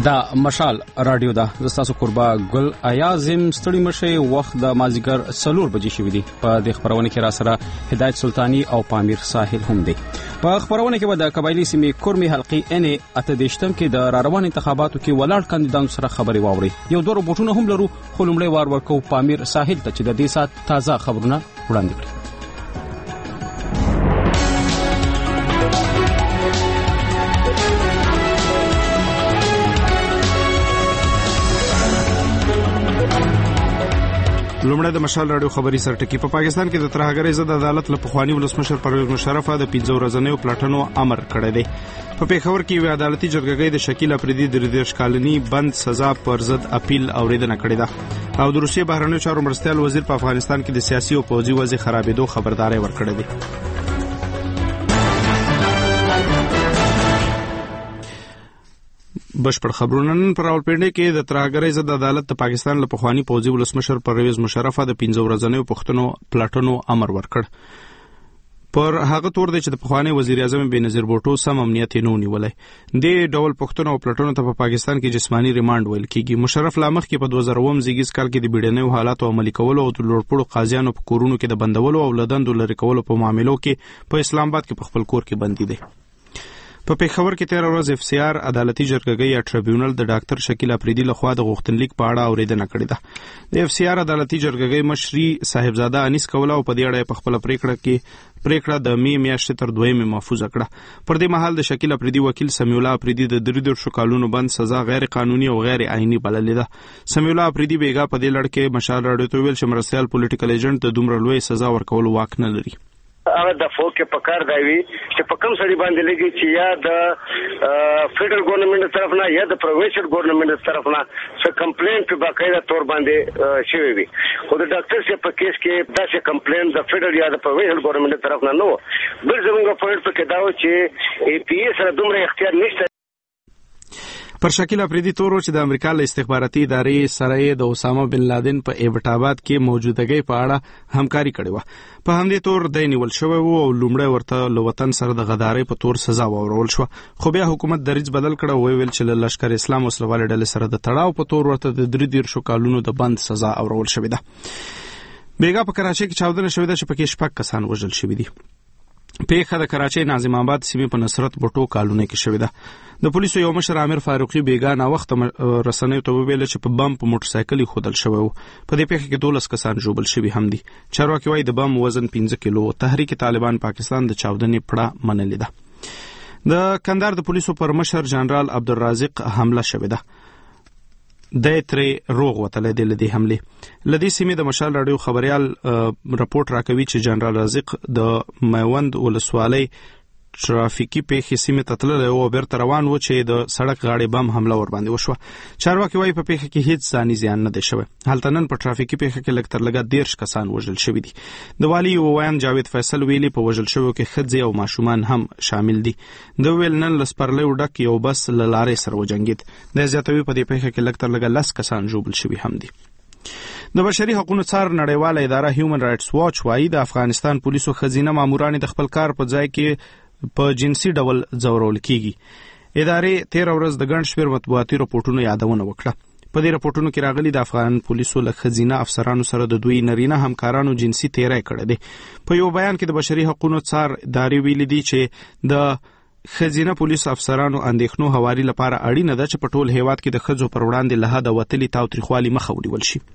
دا مشال رادیو دا زستاسو قربا ګل ایازم ستړي مشه وخت د مازیګر 4 بجې شوې دي په د خبرونه کې را سره هدایت سلطانی او پامیر ساحل هم دي په خبرونه کې به د قبایلی سیمې کورمي حلقې ان اتدشتم کې د روان انتخاباتو کې ولاړ کاندیدانو سره خبري واوري یو دوه روبوټونه هم لرو خو لومړی وار ورکو پامیر ساحل ته چې د دې سات تازه خبرونه وړاندې کړي لومړی د مشال رادیو خبري سرټکی په پاکستان کې د ترهګرۍ ضد عدالت له پخوانی ولسمشر پرویز مشرف د 15 ورځنیو پلاټونو امر کړی دی په پیښور کې یو عدالتي جرګه د شکیل افریدي د 13 کالني بند سزا پر ضد اپیل اوریدنه کړې ده او د روسیې بهرنیو چارو مرستیال وزیر په افغانستان کې د سیاسي او پوځي وضع خرابېدو خبرداري ورکړې ده بشپړ خبرونه نن پر راولپنډي کې د ترهګرۍ ضد عدالت د پاکستان له پخوانی پوځي ولسمشر پرویز مشرف د 15 ورځنیو پلاټونو امر ورکړ پر هغه تور دی چې د پخوانی وزیر اعظم بېنظیر بوټو سم امنیت نه ونیولای د ډول پښتون او پلاټونو ته په پاکستان کې جسمانی ریماند ویل کیږي مشرف لامخ کې په 2000 زیږیز کال کې د بیړنیو حالاتو عملي کولو او د لوړپوړو قاضیانو په کورونو کې د بندولو او لدندو لري کولو په معاملو کې په اسلام آباد کې په خپل کور کې بندي دي په پیښور کې 13 ورځ اف سی آر عدالتي جرګه یا ټریبیونل د ډاکټر شکیل افریدي لخوا د غوښتنلیک په اړه اوریدنه کړې ده د اف سی آر عدالتي جرګه مشري صاحبزاده انیس کولا او په دې اړه په خپل پریکړه د میاشتې تر 2 محفوظ کړه پر دې مهال د شکیل افریدي وکیل سمیع الله افریدي د 13 کالونو بند سزا غیر قانوني او غیر آئینی بللې ده سمیع الله افریدي بیګا په دې لړ کې مشال راډیو ته ویل چې مرستيال پولیټیکل ایجنټ د دومره لوی سزا ورکول واک نه لري هغه د فوکې په کار دی چې په کوم سړي باندې لګي چې یا د فدرل ګورنمنت طرف نه یا د پروینشل ګورنمنت طرف نه څه کمپلینټ په باقاعده تور باندې شوی وي خو د ډاکټر څخه په کیس کې دا څه کمپلینټ د فدرل یا د پروینشل ګورنمنت طرف نه نو بل زموږ پوینټ په کې دا و چې ای پی ایس سره دومره اختیار نشته پر شکیل افریدي تورو چې د امریکا له استخباراتي ادارې سره د اسامه بن لادن په ایبټ آباد کې موجودګۍ په اړه همکاري کړې و په همدې تور د نیول شوی او لومړی ورته له وطن سره د غدارۍ په تور سزا ورول شو خو بیا حکومت دریځ بدل کړ او ویل چې له لشکر اسلام وسلوال ډلې سره د تړاو په تور ورته د 13 کالونو د بند سزا ورول شوې ده بیګا په کراچۍ کې چاودنه شوې ده چې پکې 6 کسان وژل شوي دي پیښه د کراچۍ ناظم آباد سیمې په نصرت بټو کالونه کې شوې ده د پولیسو یو مشر عامر فاروقي بیګا نا وخت رسنیو ته ویل چې په بم په موټر سایکل خودل شوی و په دې پیښه کې 12 کسان ژوبل شوي هم دي چارواکي وايي د بم وزن 15 کیلو تحریک طالبان پاکستان د چاودنې پړه منلې ده د کندهار د پولیسو پر مشر جنرال عبدالرازق حمله شوې ده د ترې روغ وتلې د لدی حمله لدی سیمې د مشال رادیو خبريال راپورټ راکوي چې جنرال رازق د میوند ولسوالۍ ترافیکي پیښې سیمې ته تللی او بیرته روان و چې د سړک غاړې بم حمله ور باندې وشوه چارواکي وايي په پیښه کې هیڅ ځاني زیان نه دی شوی هلته نن په ترافیکي پیښه کې لږ تر لږه 13 کسان وژل شوي دي د والي وویان جاوید فیصل ویلي په وژل شویو کې ښځې او ماشومان هم شامل دي د ویل نن لسپرلې ډک یو بس له لارې سره وجنګید د زیاتوي په دې پیښه کې لږ تر لږه 10 کسان ژوبل شوي هم دي د بشري حقوقو څار نړیواله اداره هیومن رائټس واچ وايي د افغانستان پولیسو خزینه ماموران د خپل کار په ځای کې په جنسي ډول ځورول کیږي ادارې 13 ورځ د ګڼ شمېر مطبوعاتي راپورټونو یادونه وکړه په دې راپورټونو کې راغلي د افغان پولیسو له خزینه افسرانو سره د دوی نارینه همکارانو جنسي تیری کړی دی په یو بیان کې د بشري حقوقو څار ادارې ویلي دي چې د خزینه پولیس افسرانو اندېښنو هواري لپاره اړینه ده چې په ټول هیواد کې د ښځو پر وړاندې له حده وتلي تاوتریخوالي مخه ونیول شي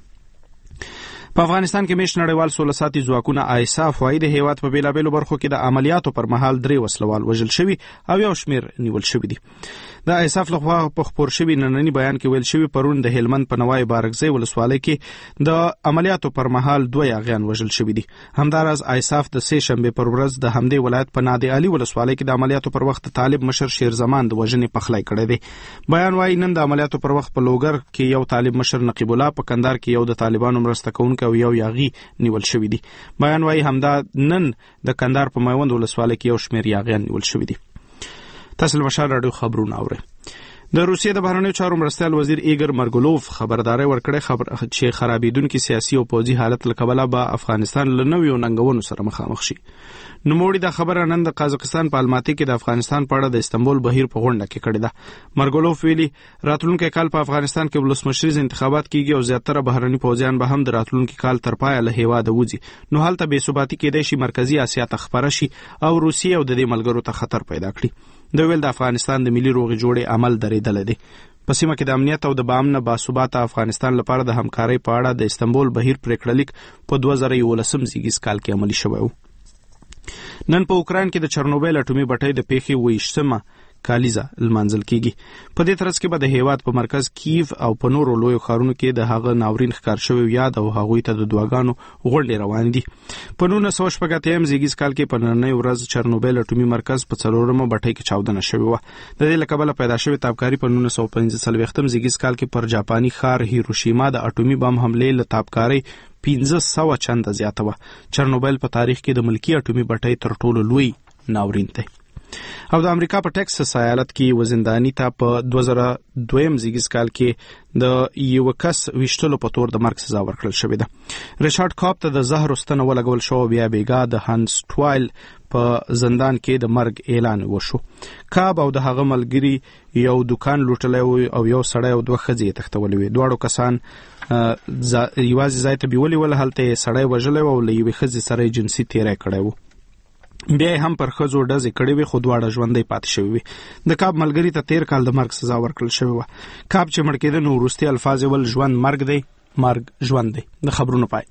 په افغانستان کې مېشت نړیوال سوله ساتي ځواکونه آیساف وايي د هیواد په بیلابېلو برخو کې د عملیاتو پر مهال 3 وسلوال وژل شوي او یو شمېر نیول شوي دي د آیساف لخوا په خپور شوي ننني بیان کې ویل شوي پرون د هلمند په نوای بارکزی ولسوالۍ کې د عملیاتو پر مهال 2 یاغیان وژل شوي دي همداراز آیساف د سه شنبه پر ورځ د همدې ولایت په نادي علي ولسوالۍ کې د عملیاتو پر وخت طالب مشر شیر زمان د وژنې پخلی کړی دی بیان وايي نن د عملیاتو پر وخت په لوګر کې یو طالب مشر نقیب الله په کندهار کې یو د طالبانو مرسته کوونکی او یو یاغي نیول شوی دي بیان وايي همدا نن د کندهار په میوند ولسوالۍ کې یو شمېر یاغیان نیول شوی دي تاسو مشال راډیو خبرونه اورئ د روسیې د بهرنیو چارو مرستیال وزیر ایګر مرګولوف خبرداري ورکړې چې خرابېدونکي سیاسي او پوځي حالت له کبله به افغانستان له نویو ننګونو سره مخامخ شي. نوموړي دا خبره نن د قازقستان په الماتي کې د افغانستان په اړه د استنبول بهیر په غونډه کې کړې ده. مرګولوف ویلي راتلونکي کال په افغانستان کې ولسمشریز انتخابات کیږي او زیاتره بهرني پوځیان به هم د راتلونکي کال تر پایه له هیواده وځي، نو هلته بې ثباتي کېدای شي مرکزی اسیا ته خپره شي او روسیې او د دې ملګرو ته خطر پیدا کړي. د ویل د افغانستان د ملي روغې جوړې عمل درېدل دي. په سیمه کې د امنیت او د باامن باثباته افغانستان لپاره د همکارۍ په اړه د استنبول بهیر پریکړه لیک په 2011 زیږیز کال کې عملي شوی و. نن په اوکراین کې د چرنوبیل اټومي بټۍ د پیښې 28مه کالیزه لمانځل کیږي. په دې ترڅ کې به د هیواد په مرکز کیف او په نورو لویو ښارونو کې د هغه ناورین ښکار شوی یاد او هغوی ته د دعاګانو غونډې روان دي. په 1980 زیږیز کال کې په نننۍ ورځ چرنوبیل اټومي مرکز په 4مه بټۍ کې چاودنه شوې وه. د دې له کبله پیدا شوې تابکاري په 1945 زیږیز کال کې پر جاپاني ښار هیروشیما د اټومي بم حملې له تابکاري 1500 چنده زیاته وه. چرنوبیل په تاریخ کې د ملکی اټومي بټۍ تر ټولو لوی ناورین دی. او د امریکا په ټکساس ایالت کې وزندانی ته په 2002 زیږیز کال کې د یو کس ویشتلو په تور د مرګ سزا ورکړل شوې ده. ریچارډ کاپ ته د زهر ستنه ولګول شو، بیا بیګا د هانس ټوایل په زندان کې د مرګ اعلان وشو. کاپ او د هغه ملګری یو دکان لوټلی او یو سړی او دوه ښځې تښتولې وې. دواړو کسان یوازې ځای ته بیولي ول، هلته یې سړی وژلی و او له یوې ښځې سره یې جنسي تیری کړی و. بیا هم پر ښځو ډزې کړې وې، خو دواړه ژوندۍ پاتې شوي وې. د کاب ملګري ته 13 کال د مرګ سزا ورکړل شوې وه. کاب چې مړ کېده نو وروستي الفاظ یې ول ژوند مرګ دی، مرګ ژوند دی. د خبرونو پای.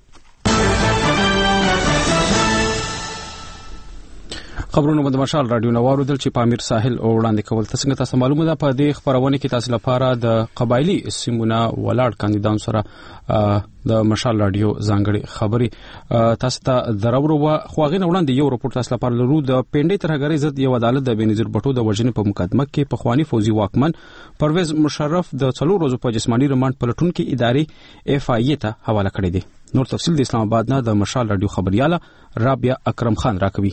خبرونه د مشال رادیو نوارو دل چې پامیر ساحل او وړاندې کول. تاسو ته معلومه ده په دې خبرونه کې تاسو لپاره د قبایلی سیمونه ولاړ کاندیدان سره د مشال رادیو ځانګړي خبري تاسو ته درورو خو غوښنه وړاندې یو رپورت تاسو لپاره لرو. د پنډې ترهګرۍ ضد یو عدالت د بنظیر بټو د وژنې په مقدمه کې په خواني فوزي واکمن پرویز مشرف د 4 ورځو په جسماني ریماند پلټون کې ادارې اف آی ته حواله کړی دی. نور تفصیل د اسلام آباد نه د مشال رادیو خبرياله رابعه اکرم خان راکوي.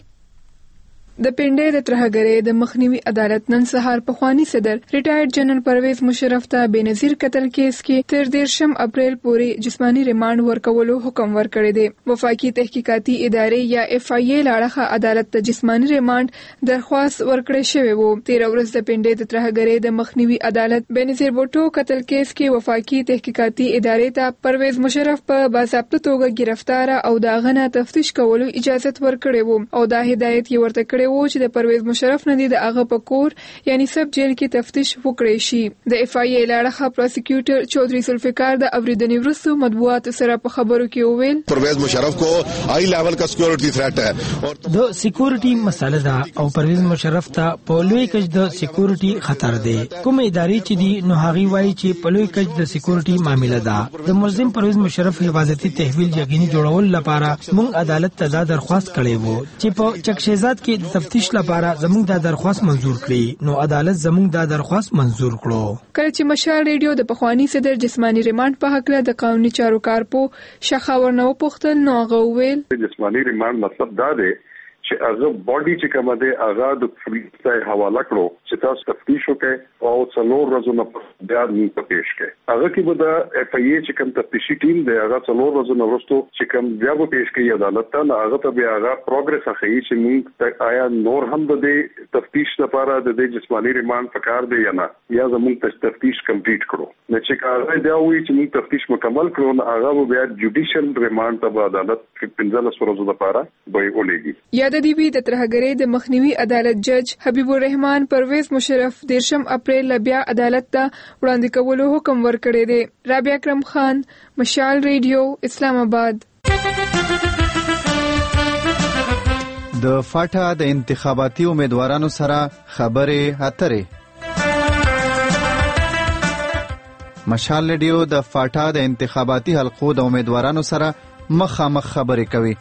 د پنډې د ترهګرۍ د مخنیوي عدالت نن سهار په خواني صدر ریټایرډ جنرال پرویز مشرف ته بنظیر قتل کیس کې تر 13 اپریل پورې جسمانی ریماند ورکولو حکم ورکړی دی. وفاقي تحقیقاتي ادارې یا اف آی ای لاړه عدالت ته جسمانی ریماند درخواست ورکړی شوی وو. 13 ورځ د پنډې د ترهګرۍ د مخنیوي عدالت بنظیر بوټو قتل کیس کې وفاقي تحقیقاتي ادارې ته پرویز مشرف په باضابطه توګه گرفتار او دا غنه تفتیش کولو اجازه ورکړی وو او دا هدایت یې ورته کړی و چې د پرویز مشرف نه دی د هغه په کور یعنی سب جیل کې تفتیش وکړي شي. د اف آی ای لاړه پروسیکیوټر چودري سلفکار د اوریدنې وروسته مطبوعات سره په خبرو کې وویل پرویز مشرف کو هائی لیول کا سکیورٹی تھریٹ ہے اور د سکیورټي مسله ده او پرویز مشرف ته په لوی کچ د سکیورټي خطر دی. کوم ادارې چې دی نو هغه وایي چې په لوی کچ د سکیورټي معاملې ده. د ملزم پرویز مشرف حفاظتي تحویل یقیني جوړول لپاره موږ عدالت ته درخواست کړې وو چې په چکشیزات کې تفتیش لپاره زموږ د درخواست منزور کړي، نو عدالت زموږ د درخواست منزور کړو. کله چې مشال ریډیو د پخوانی صدر جسمانی ریماند په حق له د قانوني چارو کارپو شخاور نو پختل نو غوویل جسمانی ریماند مطلب دا دی چې هغه باډي چې کومه ده هغه د پولیس ته حواله کړو چې تاسو تفتیش وکړي او څلور ورځې نه بیا موږ پیش کړي. هغه کې به د اف آی ای چې کوم تفتیشي ټیم دی هغه څلور ورځې نه وروسته چې کوم بیا به پیش کړي عدالت ته، هغه ته بیا هغه پروګرس اخیي چې موږ آیا نور هم د تفتیش لپاره د جسمانی ریماند پکار دی یا نه، یا زموږ تفتیش کمپلیټ کړو. نو چې هغه دا وایي چې موږ تفتیش مکمل کړو، هغه بیا جوډیشل ریماند ته عدالت 15 ورځې لپاره به ولېږي. د دې د ترهګرۍ د مخنیوي عدالت جج حبیب الرحمن پرویز مشرف 13 اپریل بیا عدالت ته وړاندې کولو حکم ورکړی دی. رابعه اکرم خان، مشال ریډیو، اسلام آباد. د فاټا د انتخاباتي امیدوارانو سره خبرې اترې. مشال ریډیو د فاټا د انتخاباتي حلقو د امیدوارانو سره مخامخ خبرې کوي.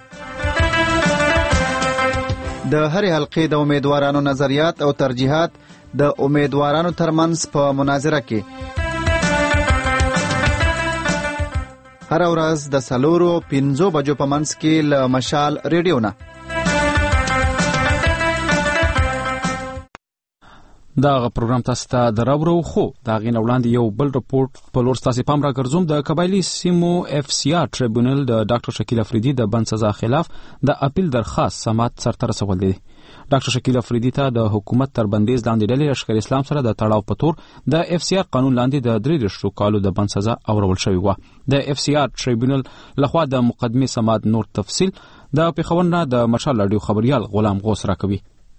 د هر حلقې د امیدوارانو نظریات او ترجیحات د امیدوارانو ترمنځ په مناظره کې هر ورځ د 4-5 بجو په منځ کې له مشال ریډیو نه. دا پروګرام تاسو ته دراوړو خو دا غین وړاندې یو بل رپورت په لور تاسو پام را ګرځوم د قبایلی سیمو اف سی آر ټریبونل د ډاکټر شکیل افریدي د بند سزا خلاف د اپیل درخواست سماعت سرته رسول دی. ډاکټر شکیل افریدي ته د حکومت تر بندیز لاندې ډلې لشکر اسلام سره د تړاو په تور د اف سی آر قانون لاندې د 3 کالو د بند سزا اورول شوی و. د اف سی آر ټریبونل لخوا د مقدمه سماعت نور تفصیل د پیښور نه د مشال رادیو خبريال غلام غوث راکوي.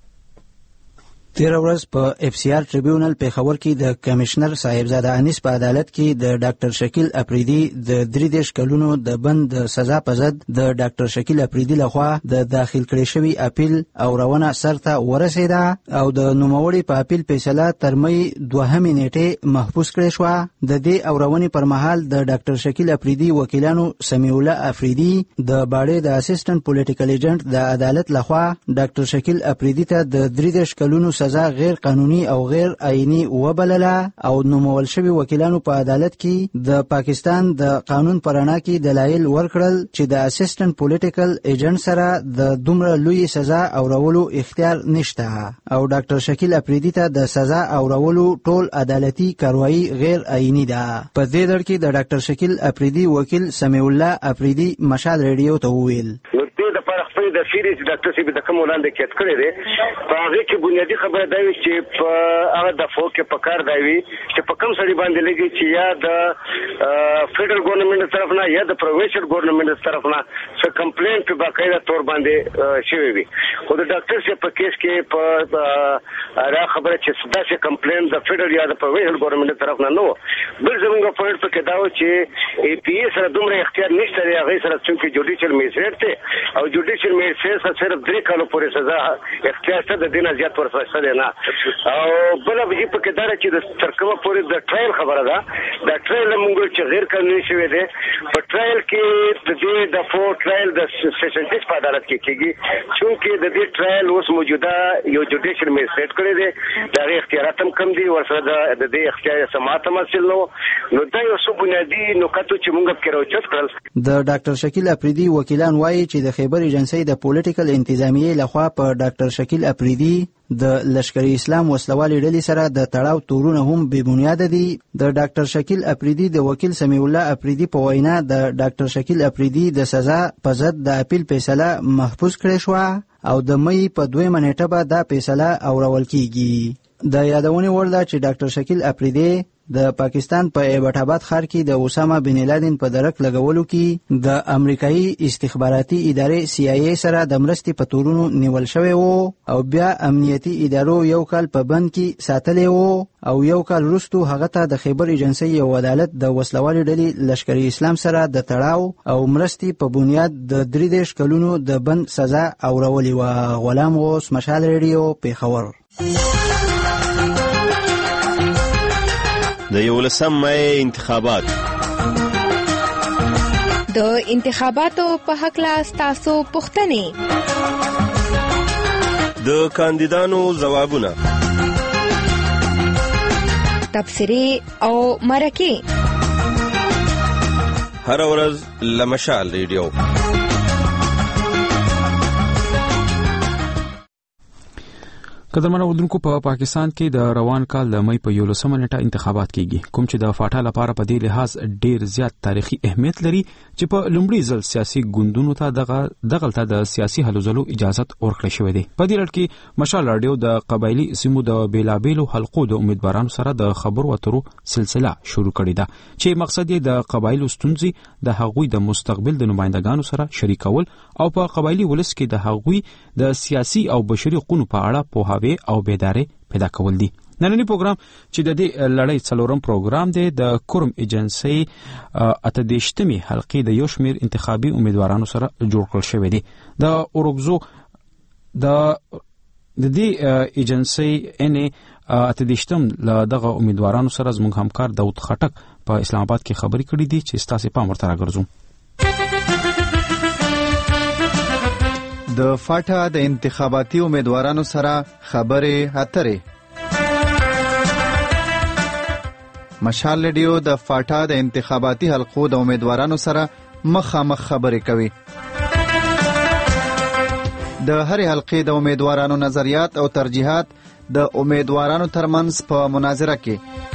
تیر ورځ په اف سی آر ټریبیونل پیښور کې د کمشنر صاحبزاده انیس په عدالت کې د ډاکټر شکیل افریدي د 3 کلونو د بند سزا په ضد د ډاکټر شکیل افریدي لخوا د داخل کړي شوی اپیل او روانه سرته ورسېده او د نوموړي په اپیل فیصله تر مې 2 نیټه محفوظ کړې شو. د دې اورونې پر مهال د ډاکټر شکیل افریدي وکیلانو سمیع الله افریدي د باړې د اسسټنټ پولیټیکل ایجنټ د عدالت لخوا ډاکټر شکیل افریدي ته د 3 کلونو سزا غیر قانوني او غیر آئینی وبلله او نومول شوی وکیلانو په عدالت کې د پاکستان د قانون پرانا کې دلایل ورکړل چې د اسسټنټ پولیټیکل ایجنټ سره د دومره لوی سزا اورولو اختیار نشته او ډاکټر شکیل افریدي ته د سزا اورولو ټول عدالتي کاروایی غیر آئینی ده. په دې ډول کې د ډاکټر شکیل افریدي وکیل سمیع الله افریدي مشال ریډیو ته وویل د سیریز ډاکټر سی د کوم وړاندې کېټ کړی دی په هغه کې بنیادی خبره دا وي چې په هغه د فوق په کار دی وي چې په کوم سړي باندې لګي چې یا د فدرال ګورنمنت طرف نه یا د پروینشل ګورنمنت طرف نه څه کمپلینټ په باقاعده تور باندې شوی وي. خو د ډاکټر سی په کیس کې په را خبره چې دا چې کمپلینټ د فدرال یا د پروینشل ګورنمنت طرف نه نو بل زموږ پوینټ په کې دا و چې ای پی ای سره دومره اختیار نشته دی هغه سره چې جوډیشل میجسټریټ ته او جوډیشل میجسټریټ صرف 3 کالو پورې سزا اختیار ته د دینه زیات ورسره نه او بل به په کې دا چې د ترکمه پورې د ټرایل خبره ده د ټرایل موږ چې غیر قانوني شوی دی په ټرایل کې د دې د فور ټرایل د سیشن جج په عدالت کې کېږي چې د دې ټرایل اوس موجوده یو جوډیشل میجسټریټ کړی دی دا اختیارات هم کم دي ورسره د دې اختیار سماعت مسل نو دا یو څه بنیادی نکاتو چې موږ کې راوچت کړل. د ډاکټر شکیل افریدي وکیلان وایي چې د خیبر ایجنسی د پولیټیکل انتظامیه لخوا په ډاکټر شکیل افریدي د لشکر اسلام وسلوالي ډلې سره د تړاو تورونه هم بې بنیاده دي. د ډاکټر شکیل افریدي د وکیل سمیع الله افریدي په وینا د ډاکټر شکیل افریدي د سزا په ضد د اپیل فیصله محفوظ کړې شو او د مې په 2 نیټه به دا فیصله اورول کیږي. د یادونې وړ ده چې ډاکټر شکیل افریدي د پاکستان په ایبټ آباد ښار کې د اسامه بن لادن په درک لګولو کې د امریکایي استخباراتي ادارې سی آی ای سره د مرستې په تورونو نیول شوی وو او بیا امنیتي ادارو یو کال په بند کې ساتلی وو او یو کال وروسته هغه ته د خیبر ایجنسی یو عدالت د وسلوالي ډلې لشکر اسلام سره د تړاو او مرستې په بنیاد د 3 کلونو د بند سزا اورولې وه. غلام غوث مشال ریډیو پیښور. د 11 مې انتخابات د انتخاباتو په حق لا تاسو پوښتنې د کاندیدانو ځوابونه تبصرې او مرکې هر ورځ لمشال ریډیو. قدرمنو ودونکو په پاکستان کې د روان کال د مې په 11 نیټه انتخابات کیږي کوم چې د فاټا لپاره په دې لحاظ ډیر زیات تاریخي اهمیت لري چې په لومړي ځل سیاسي ګوندونو ته دغلطه د سیاسي هلو ځلو اجازه ورکړل شوې ده. په دې لړ کې مشال رادیو د قبایلی سیمو د بیلابیلو حلقو د امیدوارانو سره د خبرو اترو سلسله شروع کړې ده چې مقصد یې د قبایلو ستونزې د هغوی د مستقبل د نمائندګانو سره شریکول او په قبایلی ولس کې د هغوی د سیاسي او بشري حقوقو په اړه پوهاوی او بیداری پیدا کول دي. نننی پروګرام چې د دې لړۍ څلورم پروګرام دی د کورم ایجنسی 28مې حلقې د یو شمېر انتخابي امیدوارانو سره جوړ کړل شوی دی. د اورګزو د دې ایجنسی ان 28م له دغه امیدوارانو سره زموږ همکار داود خټک په اسلام آباد کې خبرې کړې دي چې ستاسو پام ورته راګرځوم. د فاټا د انتخاباتي امیدوارانو سره خبرې اترې. مشال ریډیو د فاټا د انتخاباتي حلقو د امیدوارانو سره مخامخ خبرې کوي. د هرې حلقې د امیدوارانو نظریات او ترجیحات د امیدوارانو ترمنځ په مناظره کې.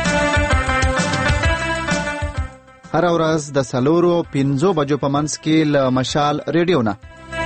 هر ورځ د 4-5 بجو په منځ کې له مشال ریډیو نه.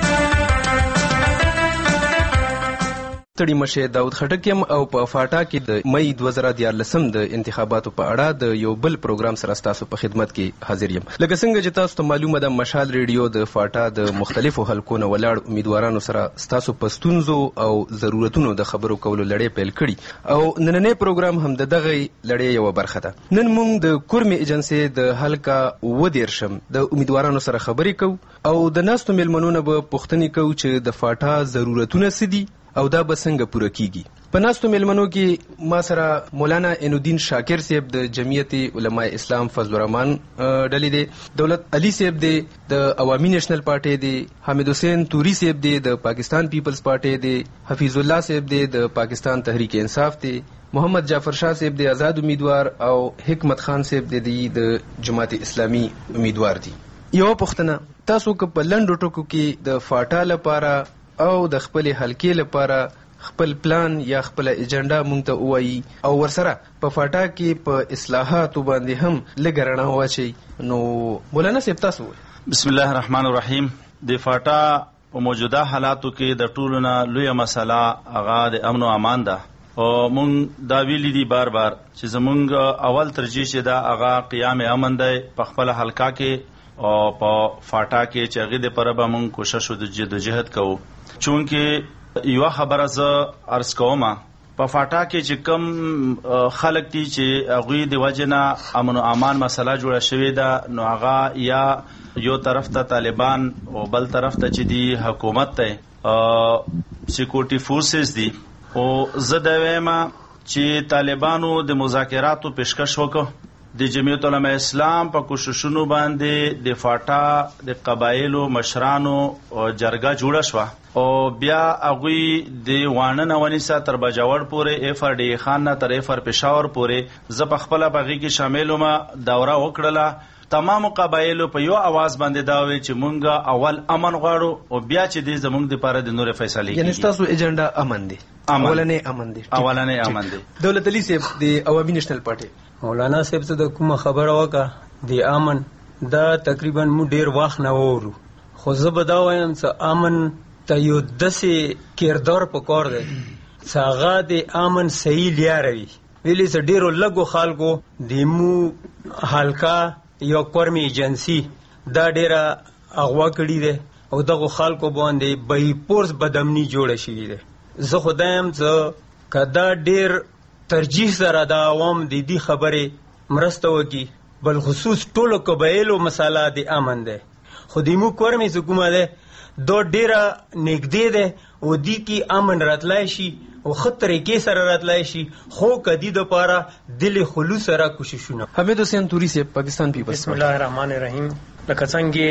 تړي مشه داود خټک يم او په فاټا کې د مئی 2014 د انتخاباتو په اړه د یو بل پروګرام سره تاسو په خدمت کې حاضر یم. لکه څنګه چې تاسو ته معلومه ده مشال ریډیو د فاټا د مختلفو حلقونو ولاړ امیدوارانو سره تاسو په ستونزو او ضرورتونو د خبرو کولو لړۍ پیل کړي او نننې پروګرام هم د دغه لړۍ یو برخه ده. نن موږ د کورمي ایجنسي د حلقه ودیرشم د امیدوارانو سره خبرې کوو او د ناستو مېلمنونو به پوښتنې کوو چې د فاټا ضرورتونه څه دي او دا به څنګه پوره کیږي. په ناستو مېلمنو کې ما سره مولانا عینالدین شاکر صاحب د جمعیت علماء اسلام فضل الرحمن ډلې دی، دولت علي صاحب دی د عوامي نیشنل پارټي دی، حامد حسین توری صاحب دی د پاکستان پیپلز پارټي دی، حفیظ الله صاحب دی د پاکستان تحریک انصاف دی، محمد جعفر شاه صاحب دی آزاد امیدوار او حکمت خان صاحب دی د جماعت اسلامی امیدوار دی. یو پوښتنه، تاسو که په لنډو ټکو کې د فاټا لپاره او د خپل حلقې لپاره خپل پلان یا خپل ایجنډا مونږ ته وایي او ورسره په فاټا کې په اصلاحاتو باندې هم لږ رڼا واچي، نو مولانا صاحب تاسو وایي. بسم الله الرحمن الرحیم. د فاټا په موجوده حالاتو کې د ټولو نه لویه مسله هغه د امن او امان ده او مونږ دا ویلي دي بار بار چې زمونږ اول ترجیح چې دا هغه قیام امن دی په خپل حلقه کې او په فاټا کې چې هغې دپاره به مونږ کوشش او جدوجهد کوو. چونکې یو خبره زه عرض کوم، په فاټا کې چې کم خلک دي چې هغوی د وجې نه امن او امان مسله جوړه شوې ده، نو هغه یا یو طرف ته طالبان او بل طرف ته چې دی حکومت دی سیکورټي فورسز دي. او زه دا وایم چې طالبانو د مذاکراتو پیشکش وکړ، د جمعیت علماء اسلام په کوششونو باندې د فاټا د قبایلو مشرانو جرګه جوړه شوه او بیا هغوی د وانه نه ونیسه تر بجاوړ پورې ایف آر ډي خان نه تر ایف آر پېښور پورې زه په خپله په هغې کې شامل وم، دوره وکړله. تمامو قبایلو په یو اواز باندې دا وی چې مونږ اول امن غواړو او بیا چې دی زمونږ دپاره د نورې فیصلې کېږي. یعنې ستاسو ایجنډا امن دی؟ اولنې امن دی. دولت علي صاحب د عوامي نیشنل پارټي، مولانا صاحب ته د کومه خبره وکړه د امن دا تقریبا مو ډیر وخت نه وورو، خو زه به دا وایم چې امن ته یو داسې کردار پکار دی چې هغه د امن صحیح لیاروي. ویلې چې ډیرو لږو خلکو د مو حلقه یو کورمي ایجنسي دا ډیره اغوا کړي دی او دغو خلکو باندې بې پرس بدامني جوړه شوې ده. زه خو دا یم چې که دا ډیر ترجیح سره د عوام د دې خبرې مرسته وکړي، بل خصوص ټولو قبایلو مسله د امن ده. خو د مو کورمي چې کومه ده دا ډیره نږدې ده او دې کې امن راتلی شي او ښه طریقې سره راتلی شي، خو که دې دپاره دل خلوص سره کوششونه. حمید حسین توری صاحب پاکستان پیپلز. بسم الله الرحمن الرحیم. لکه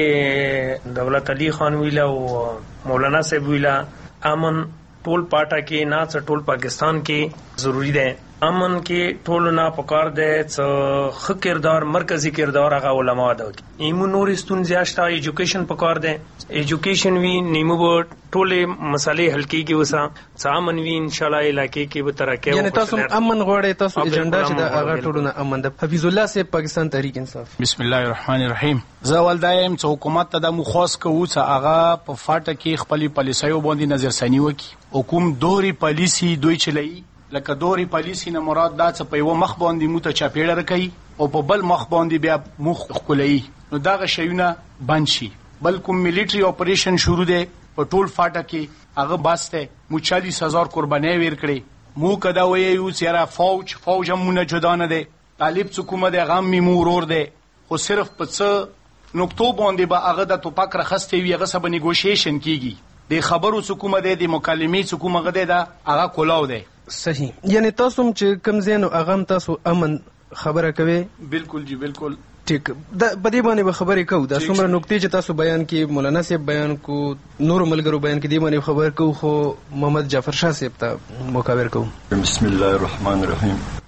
څنګه دولت علي خان ویله او مولانا صاحب ویله، امن ټول پاټا کې نه څه ټول پاکستان کې ضروری ده. امن کې ټول نه پکار ده څه ښه کردار مرکزی کردار هغه علما ده. ایمو نور ستونزې شته، ایجوکیشن پکار ده. ایجوکیشن وی نیمو ټولې مسالې حل کېږي، وسه څه امن وی ان شاء الله علاقې کې به ترقی. یعنی تاسو امن غواړئ، تاسو ایجنډا چې د هغه ټولو نه امن ده. حفیظ الله صاحب پاکستان تحریک انصاف. بسم الله الرحمن الرحیم. زه اول دا یم چې حکومت ته د مخواس کوو چې هغه په فاټا کې خپلې پالیسیو باندې نظرثاني وکړي. حکوم دوري پالیسي دوی چلوي، لکه دوري پالیسي نه مراد دا چې په یوه مخ باندې مو ته چاپېړه راکوي او په بل مخ باندې بیا مخ ښکلوي، نو دغه شیونه بند شي. بل کوم میلیټري اپریشن شروع دی په ټول فاټا کې، هغه بس دی. مو 40,000 قربانۍ ویر کړې. مو که دا ویو چې یاره فوج هم مونه جدا نه دی، طالب چې کومه دی هغه هم مې ورور دی، خو صرف په څه نقطو باندې به هغه د توپک راخستی وي، هغه سه به نیګوشیشن کېږي. د خبرو چې کومه دی، د مکالمې چې کوم هغه دی، دا هغه کلاو دی. صحیح. یعنی تاسو هم چې کوم ځای نو هغه هم تاسو امن خبره کوئ؟ بالکل جی بالکل. ټیک. په دې باندې به خبرې کوو. دا څومره نکتې چې تاسو بیان کړي، مولانا صاحب بیان کو، نورو ملګرو بیان کړي، دې باندې خبر کوو. خو محمد جعفر شاه صاحب ته مکابر کوو. بسم الله الرحمن الرحیم.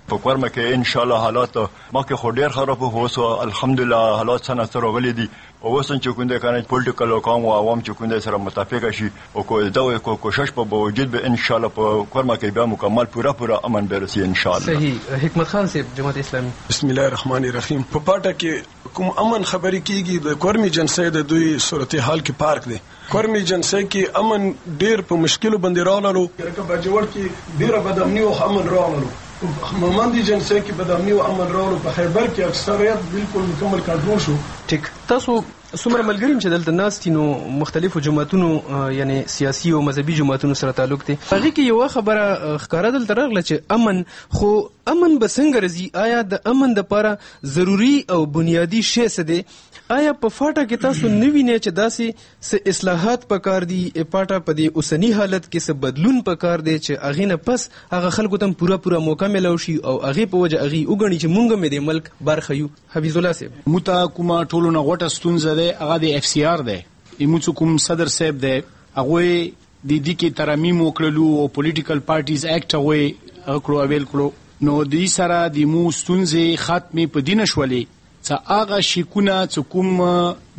په کورمه کې ان شاء الله حالات مکه خو ډیر خراب وو سو الحمدلله حالات څنګه سره غلي دي او وسن چې کوم د کنه پولیټیکل او قوم او عوام چې کوم د سره متفق شي او کو کوشش په باوجود به ان شاء الله په کورمه کې به مکمل پورا امن برسي ان شاء الله. صحیح. حکمت خان صاحب جماعت اسلامي. بسم الله الرحمن الرحیم. په پاټه کې کوم امن خبرې کیږي د کورمي جنسي د دوی صورتحال کې پارک دی. کورمي جنسي کې امن ډیر په مشکل باندې راغلو لکه باجوړ کې ډیر بدامني او امن راغلو. مومندي جنسي کې بدامني او امن راغلو. په خیبر کې اکثریت بالکل مکمل کنټرول شو. ټیک. تاسو څومره ملګریم چې دلته ناست نو مختلفو جماعتونو یعنی سیاسي او مذهبي جماعتونو سره تعلق دي هغه کې یو خبره ښکارا دلته راغله چې امن خو امن به څنګه راځي آیا د امن لپاره ضروری او بنیادی شی څه دی آیا په فاټه کې تاسو نوینه چې داسې څه اصلاحات پکار دي پاټه په دې اوسنی حالت کې څه بدلون پکار دی چې اغه نه پس هغه خلکو ته پورا موقع ملو شي او اغه په وجه اغه وګڼي چې مونږ مې د ملک برخه یو. حفیظ الله صاحب متا کومه ټولونه غټه ستونزه ده هغه د اف سی آر ده ایموڅ کوم صدر صاحب ده هغه د دې کې ترمیم وکړلو او پولیټیکل پارټیز اکټ هغه کړو اویل کړو نو د سره د مو ستونزې ختمې په دینه شولې څه هغه شیکونه چې کوم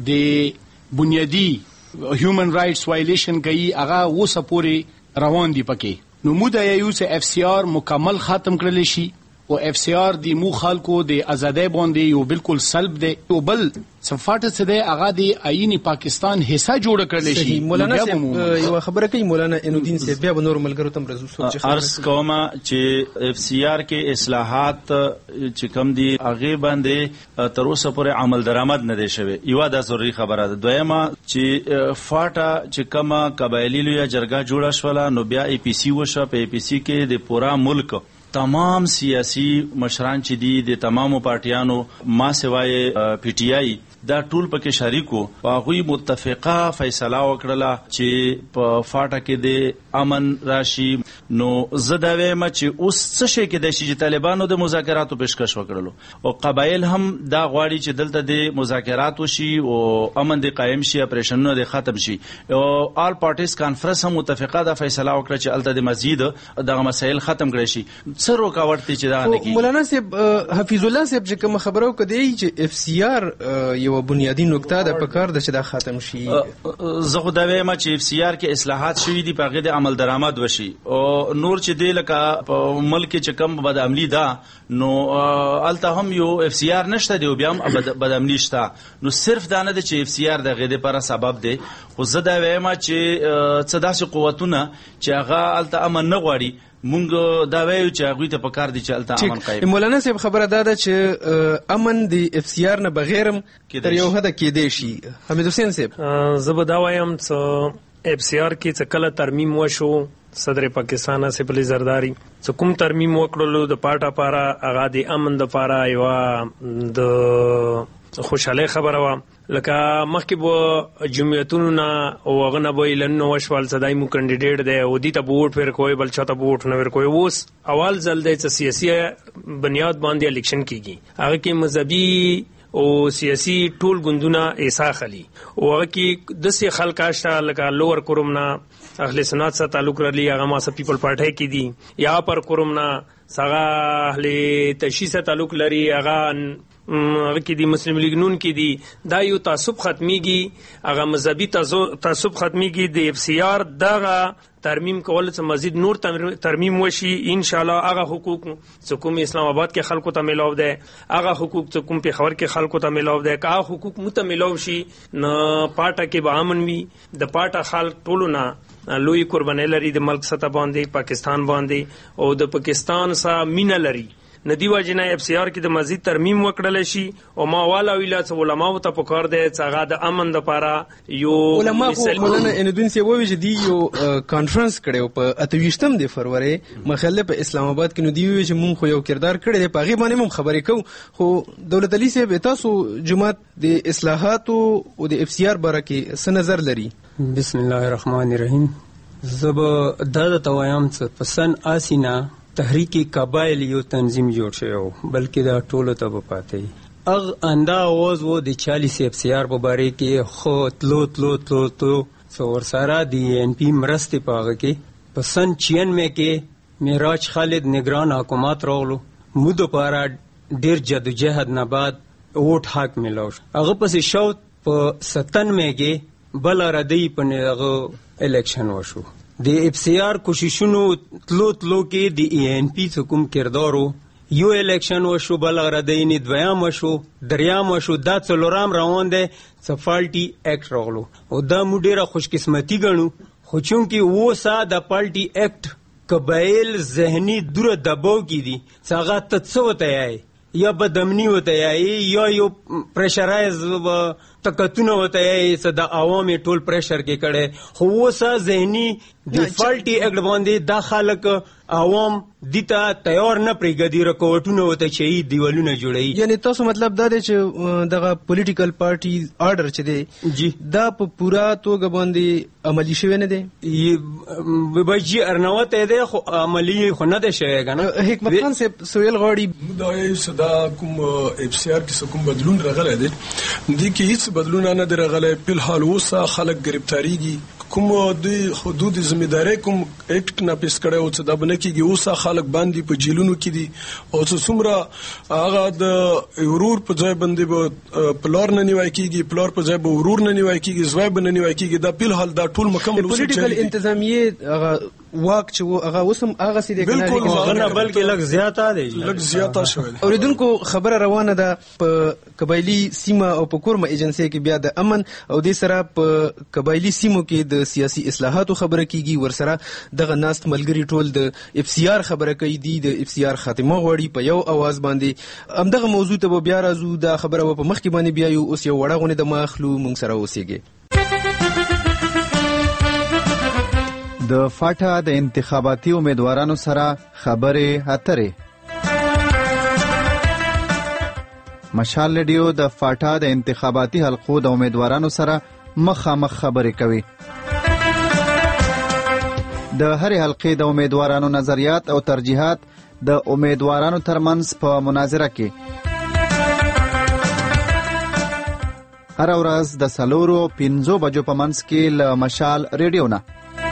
د بنیادی هیومن رائټس وایلیشن کوي هغه اوسه پورې روان دي پکې نو مو د یو څه اف سی آر مکمل ختم کړل شي او اف سی آر د مو خلکو د ازادۍ باندې یو بالکل سلب دی او بل صفات څه دی هغه د آئین پاکستان حصہ جوړ کړل شي. مولانا یو خبره کوي مولانا انودین صاحب بیا نور ملګرو تم رسو سوچ ارس کومه چې اف سی آر کې اصلاحات چې کم دي هغه باندې تر اوسه پورې عمل درآمد نه دی شوی یو د ضروري خبره ده. دویمه چې فاټا چې کما قبایلی لوی جرګه جوړه شوله نو بیا ای پی سی وشو په ای پی سی کې د پورا ملک تمام سیاسی مشران چې دي د تمامو پارټیانو ما سوای پی ټی آی دا ټول پکې شریکو هغوی متفقه فیصله وکړه چې په فاټه کې د امن راشي نو زه دا وایم چې اوس څه شي کې د شي طالبانو د مذاکراتو پیشکش وکړلو او قبایل هم دا غواړي چې دلته د مذاکرات وشي او امن د قائم شي اپریشنونه د ختم شي او آل پارټیز کانفرنس هم متفقه دا فیصله وکړه چې الته د مزید دغه مسایل ختم کړي شي. څه روکاوټ دي چې دا نه کیږي؟ مولانا صاحب حفیظ الله صاحب چې کوم خبرو کدی چې اف سی آر یو بنیادی نقطه د پکار د چې دا ختم شي زه خو دا وایم چې اف سی آر کې اصلاحات شوي دي په هغه د عمل درآمد وشي او نور چې دی لکه په ملک چې کم بد عملی ده نو الته هم یو اف سی آر نشته دی او بیا هم بد عملی شته نو صرف دا نه دی چې اف سی آر د غیده پر سبب دی خو زه دا وایم چې څه داسې قوتونه چې هغه الته امن نه غواړي مونږ دا وایو چې هغوی ته پکار دي چې الته امن قائم. مولانا صاحب خبره دا چې امن د اف سی آر نه بغیرم تر یو حد کېدای شي. حمید حسین صاحب زه به دا وایم چې اف سی آر کې چې کله ترمیم وشو صدر پاکستان آصف علي زرداری چې کوم ترمیم وکړلو د پاټا پارا هغه د امن د پارا یو د خوشاله خبره وا لکه مخکې به جمعیتونو نه او هغه نه به اعلانونه وشول صدای مو کینډیډیټ دی او دې ته ووټ ور کوي بل چاته ووټ نه ور کوي اوس اول ځل دی چې سیاسي بنیاد باندې الیکشن کیږي هغه کې مذهبي او سیاسي ټول ګوندونه ایسا خلی او هغه کې د سي خلک آشته لکه لوور کورومنا اهل سنت سره تعلق لري هغه ما سره پیپل پارټي کې دي یا پر کورومنا سغه اهل تشیع سره تعلق لري هغه کې دي مسلم لیگ نون کې دي دا یو تعصب ختميږي هغه مذهبي تعصب ختميږي د اف سی آر دغه ترمیم کول څخه مزید نور ترمیم وشي ان شاء الله هغه حقوق چې کوم اسلام آباد کې خلکو ته ملاو ده هغه حقوق چې کوم په خبر کې خلکو ته ملاو ده کا حقوق متملاو شي نه پاټه کې به امن وي د پاټه خلک ټولو نه لوی قرباني لري د ملک سطح باندې پاکستان باندې او د پاکستان سره مینا لري ندی واجنه اف سی آر کې د مزید ترمیم وکړل شي او ما والا ویلا چې علماء ته پکار دي چې هغه د امن لپاره یو علماء مولانا انودین سی ووی چې دی یو کانفرنس کړو په 28 د فروری مخله په اسلام آباد کې نو دی وی چې مونږ خو یو کردار کړی دی په غي باندې مونږ خبرې کوو خو دولت علي صاحب تاسو جماعت د اصلاحات او د اف سی آر باره کې څه نظر لري؟ بسم الله الرحمن الرحیم. زب د توایام څه پسن آسینا تحریک قبایل یو تنظیم جوړ شوی بلکې دا ټولو ته پاتې اغ اندا اوز وو د 40 اف سی آر په باره کې خو تلو څور سره دی ان پی مرستې پاغه کې په سن 96 کې معراج خالد نگران حکومت راغلو مو دپاره ډېر جدوجهد نه بعد ووټ حق میلاو شو. هغه پسې شوت په 97 کې بله ردی په هغه الیکشن وشو. د اف سی آر کوششونو تلو کې د ای این پی څه کوم کردارو یو الیکشن وشو، بل ردی دویم وشو، دریم وشو، دا څلورم روان دی فالټي اکټ راغلو او دا مو ډیره خوش قسمتي ګڼو. خو چونکې اوسه د پالټي اکټ قبایل ذهني دوره دباو کې دي چې هغه ته څه وته یای یا بدامني وته یای یا یو پریشرایز طاقتونه وته یای چې د عوامي ټول پریشر کې کړي. خو اوسه ذهني د فالټي اکټ باندې دا خلک عوام دیتا تیار نه پریږدي رکوټونه وته چې دیوالونه جوړي. یعنی تاسو مطلب دا دی چې دغه پولیټیکل پارټي آرډر چې دی جی دا په پورا توګه باندې عملی شوی نه دی. بجی ارنوته دی خو عملی خو نه دی شوی کنه. حکمت خان صاحب سویل غواړي دا صدا کوم اف سی آر کې کوم بدلون راغلی دی دي کې هیڅ بدلون نه دی راغلی. په الحال اوسه خلک گرفتاریږي کوم د حدود ذمہداري کوم اکټ ناپیس کړي او څه دا بنه کېږي اوسه خلک باندې په جیلونو کې دي او څومره هغه د ورور په ځای باندې پلار نه نیوي کېږي، پلار په ځای به ورور نه نیوي کېږي، زوی به نه نیوي کېږي. دا په الحال دا ټول مکمل پولیټیکل انتظامیه هغه واک چې هغه اوسم هغه سي دي کنه هغه بلکې لږ زیاته دي، لږ زیاته شوی. اوریدونکو خبره روانه ده په قبایلی سیمه او په کورمه ایجنسی کې بیا د امن او د سره په قبایلی سیمو کې د سیاسي اصلاحاتو خبره کیږي. ورسره دغه ناست ملګری ټول د اف سی آر خبره کوي، د اف سی آر خاتمه غوړي په یو اواز باندې. همدغه موضوع ته بیا راځو، دا خبره په مخ کې باندې بیا یو اوس یو وړه غونې د ماخلو مونږ سره اوسېږي. د فاټا د انتخاباتي امیدوارانو سره خبرې اترې. مشال ریډیو د فاټا د انتخاباتي حلقو د امیدوارانو سره مخامخ خبرې کوي. د هرې حلقې د امیدوارانو نظریات او ترجیحات د امیدوارانو ترمنځ په مناظره کې هر ورځ د 4:05 بجو په منځ کې له مشال ریډیو نه.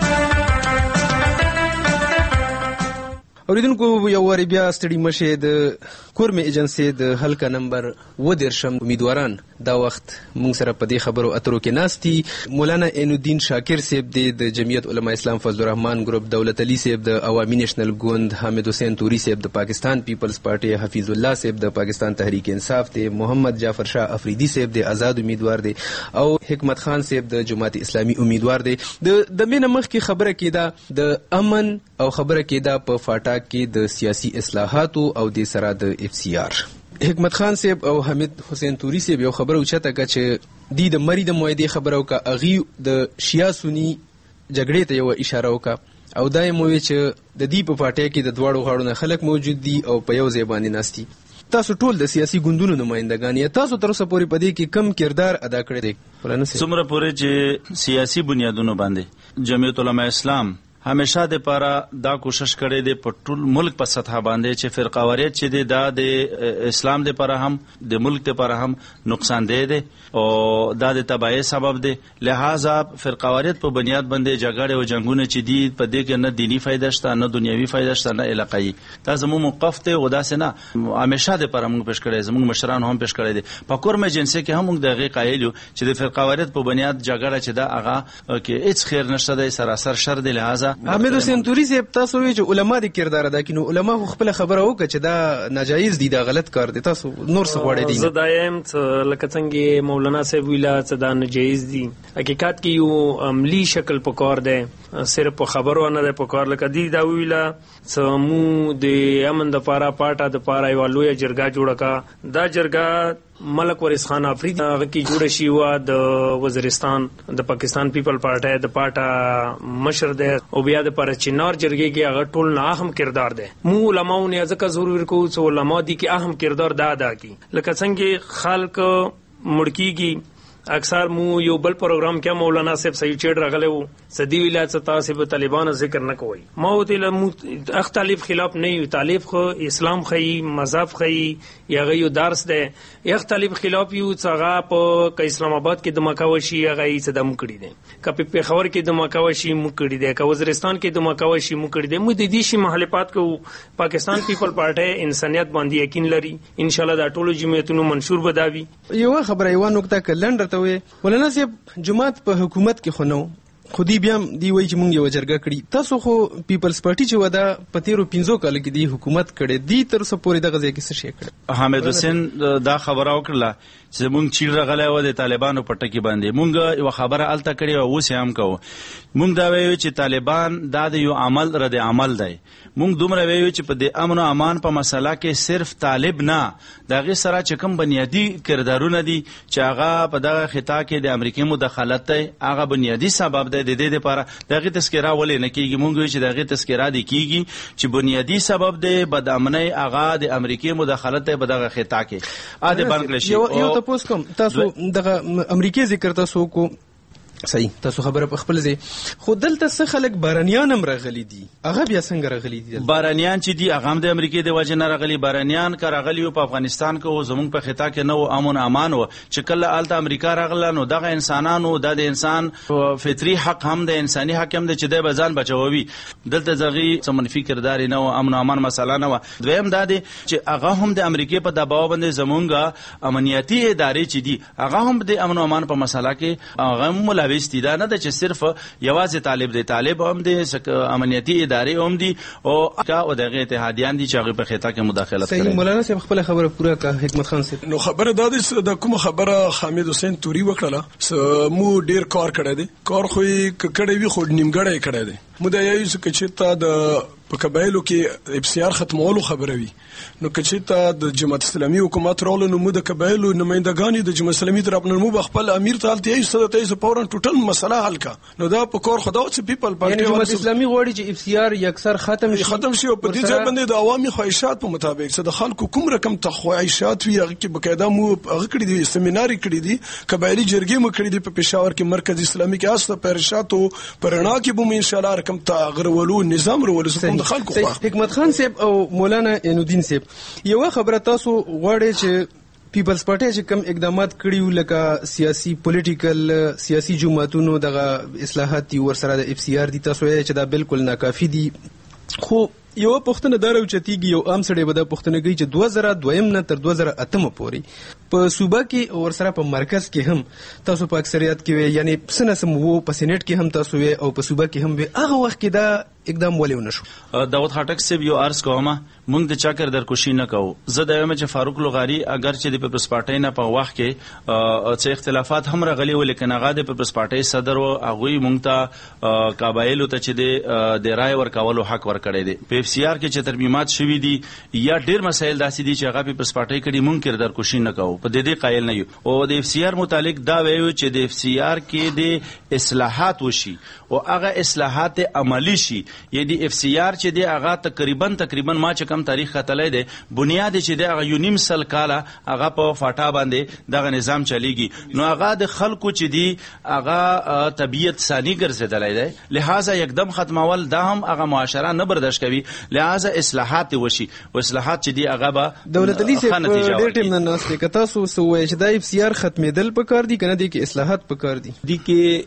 اوریدونکو یو واری بیا ستړي مشه د کورمه ایجنسی د حلقه نمبر 13 امیدواران دا وخت مونږ سره په دې خبرو اترو کې ناستي. مولانا عین الدین شاکر صاحب د جمعیت علماء اسلام فضل الرحمن ګروپ، دولت علي صاحب د عوامي نیشنل ګوند، حامد حسین توري صاحب د پاکستان پیپلز پارټي، حفیظ الله صاحب د پاکستان تحریک انصاف دی، محمد جعفر شاه افریدی صاحب د آزاد امیدوار دی او حکمت خان صاحب د جماعت اسلامی امیدوار دی. د مینه مخ کې خبره کېده د امن او خبره کېده په فاټا کې د سیاسي اصلاحاتو او د سره د اف سی آر. حکمت خان صاحب او حمید حسین توري صاحب یو خبره اوچته کړه چې د مری د موعدې خبره وکړه، اغي د شیا سنی جګړې ته یو اشاره وکړه او دا یې مووی چې د دې په فاټا کې د دواړو غاړو نه خلک موجود دي او په یو ځای باندې ناستي. تاسو ټول د سیاسي ګوندونو نمائندګان یې، تاسو تر اوسه پورې په دې کې کم کردار ادا کړی دی؟ څومره پورې چې سیاسي بنیادونو باندې جمعیت علماء اسلام همیشه د پاره دا کوشش کړي دي په ټول ملک په سطح باندې چې فرقاواریت چې دی دا د اسلام د پاره هم د ملک د پاره هم نقصان دی او دا د تباہی سبب دی. لہذا فرقاواریت په بنیاد باندې جګړه او جنگونه چې دي په دې کې نه دینی فائدہ شته نه دنیوي فائدہ شته نه علاقائی. دا زموږ موقف ته ودا سينه همیشه د پاره موږ پېښ کړي، زموږ مشران هم پېښ کړي دي. په کورمه جنسي کې هم موږ دغه قایل یو چې د فرقاواریت په بنیاد جګړه چې دا هغه کې هیڅ خیر نشته دی، سراسر شر دی. لہذا حمید حسین توري صاحب تاسو وی چې علما د کردار ادا کینو، علما خپل خبره وکړه چې دا ناجایز دي، دا غلط کار دی. تاسو نور څه غواړئ دي؟ زه دایم لکه څنګه مولانا صاحب ویلا چې دا ناجایز دي، حقیقت کې یو عملی شکل پکار دی، صرف په خبرو نه دی پکار. لکه دی دا ویلا چې مو د امن د پاره پاټه د پاره یو لوی جرګه جوړه کا. دا جرګه ملک وارث خان افریدی هغه کی جوړ شي و د وزیرستان د پاکستان پیپل پارټي د پاټا مشر ده او بیا د پر چنار جرګي کې هغه ټول نه اهم کردار ده. مو علماء نه ځکه ضرور کو چې علماء دي کې اهم کردار دا ادا کی. لکه څنګه خلق مړکیږي اکثر مو یو بل پروګرام کې مولانا صاحب صحیح چیډ راغلی وو سدی ولایت تاسو به طالبانو ذکر نه کوي ما وته اختلاف خلاف نه یو طالب خو اسلام خي مذهب خي یا غيو درس ده اختلاف خلاف یو څنګه په اسلام آباد کې د مکاوشي هغه یې صدم کړی دي کپی په خبر کې د مکاوشي مو کړی دي که وزیرستان کې د مکاوشي مو کړی دي مو د دې شي مخالفت کو پاکستان پیپل پارټي انسانيت باندې یقین لري ان شاء الله دا ټول جمعیتونو منشور بداوي یو خبره یو نقطه کلندر ته وي مولانا صاحب جماعت په حکومت کې خو نو خودی بیا دی وای چې مونږ یو جرګه کړی تاسو خو پیپلز پارټي چې ودا پتیرو 15 کال کې دی حکومت کړي دی تر څو پورې دغه ځای کې څه شي کړ حامد حسین دا خبره وکړه چې مونږ چیر راغلی و د طالبانو په ټکی باندې مونږ یو خبره الته کړې او اوس هم کوو مونږ دا وایو چې طالبان دا د یو عمل رد عمل دی مونږ دومره وایو چې په د امن او امان په مسله کې صرف طالب نه دغه سره چې کوم بنیادی کردارونه دي چې هغه په دغه خطا کې د امریکای مداخلت دی هغه بنیادی سبب دی د دې لپاره دغه تذکرہ ولې نه کیږي مونږ وایو چې دغه تذکرہ دی کیږي چې بنیادی سبب دی بد امنۍ هغه د امریکای مداخلت دی په دغه خطا کې اده بنگلاديش یو تاسو کوم تاسو دغه امریکای ذکر تاسو کو صحیح تاسو خبره په خپل ځای خو دلته څه خلک بارانیان هم راغلي دي هغه بیا څنګه راغلي دي بارانیان چې دي هغه هم د امریکای د وجه نه راغلي بارانیان که راغلي په افغانستان کې زموږ په خطا کې نو امن امان و چې کله آلته امریکا راغله نو دغه انسانانو د انسان فطري حق هم د انساني حق هم د چې د بزان بچوي دلته زغي څه منفي کردار نه و امن امان مسله نه و دویم دا دی چې هغه هم د امریکای په دباو باندې زمونږ امنیتي ادارې چې دي هغه هم د امن امان په مسله کې هغه وستي دا نه چې صرف یوازې طالب دی طالب هم دی امنیتي ادارې هم دي او دغه اتحادیان دي چې هغه په خطا کې مداخلت کوي صحیح مولانا صاحب خپل خبره پوره کا حکمت خان صاحب نو خبره دا د کوم خبره حامد حسین توري وکړه مو ډیر کار کړی دی کار خو کړی وی خو نیمګړی کړی دی مو دا یو چې تا د په قبایلو کې افسیار ختمولو خبره وي نو کچې د جماعت اسلامي حکومت رول نو د قبایلو نمائندګانی د جماعت اسلامي طرف نو خپل امیر ته الته یې صدته یې فورن ټوټل مسله حل کا نو دا په کور خدا چې پیپل پارټي یعنی جماعت اسلامي غواړي چې افسیار یکسر ختم شي او په دې ځای باندې د عوامي خواهشات په مطابق څه د خلکو کوم رقم تخواهشات وي هغه کې بقاعده مو هغه کړی دي سیمینار کړی دي قبایلی جرګې مو کړی دي په پېښور کې مرکز اسلامي کې استه پرشاتو پرنا کې به ان شاء الله رقم تغرولو نظام رولو د خلکو حکمت خان صاحب او مولانا اینودین صاحب یو خبره تاسو غواړئ چې پیپلز پارټي چې کوم اقدامات کړیو لکه سیاسي پولیټیکل سیاسي جماعتونو دغه اصلاحات دي ورسره د اف سی آر دي تاسو یې چې دا بالکل ناکافي دي خو یو پښتنه دارو چتیږي یو عام سړی به د پښتنه کوي چې 2002 نه تر 2008 پورې په صوبه کې او ورسره په مرکز کې هم تاسو په اکثریت کې یعنی سنسم وو په سېنات کې هم تاسو او په صوبه کې هم هغه وخت کې دا اقدام ولې ونشو داود خټک صاحب یو عرض کوم مونږ د چاکر درکوشي نه کوو زه د یم چې فاروق لغاری اگر چې د پیپلز پارټي نه په وخت کې څه اختلافات هم راغلي ولیکن هغه د پیپلز پارټي صدر او هغه مونږ ته قبایلو ته چې د رای ورکولو حق ورکړی دی په اف سی آر کې چې ترمیمات شوي دي یا ډیر مسایل داسې دي چې هغه پیپلز پارټي کړي مونږ درکوشي نه کوو په دې قایل نه یو او د اف سی آر متعلق دا وایو چې د اف سی آر کې د اصلاحات وشي او هغه اصلاحات عملی شي یعنی اف سی آر چې دی هغه تقریبا ما چې کم تاریخ خطلې دی بنیاد چې دی هغه یو نیم سل کاله هغه په فاټا باندې دغه نظام چلیږي نو هغه د خلکو چې دی هغه طبيعت ثاني ګرځیدلای دی لہذا یکدم ختمول دا هم هغه معاشره نه برداشت کوي لہذا اصلاحات وشي او اصلاحات چې دی هغه به دولت علی سے ډیر ټیم نه ناشته کتا سو وای چې د اف سی آر ختمېدل پکار دي کنه دي کې اصلاحات پکار دي دي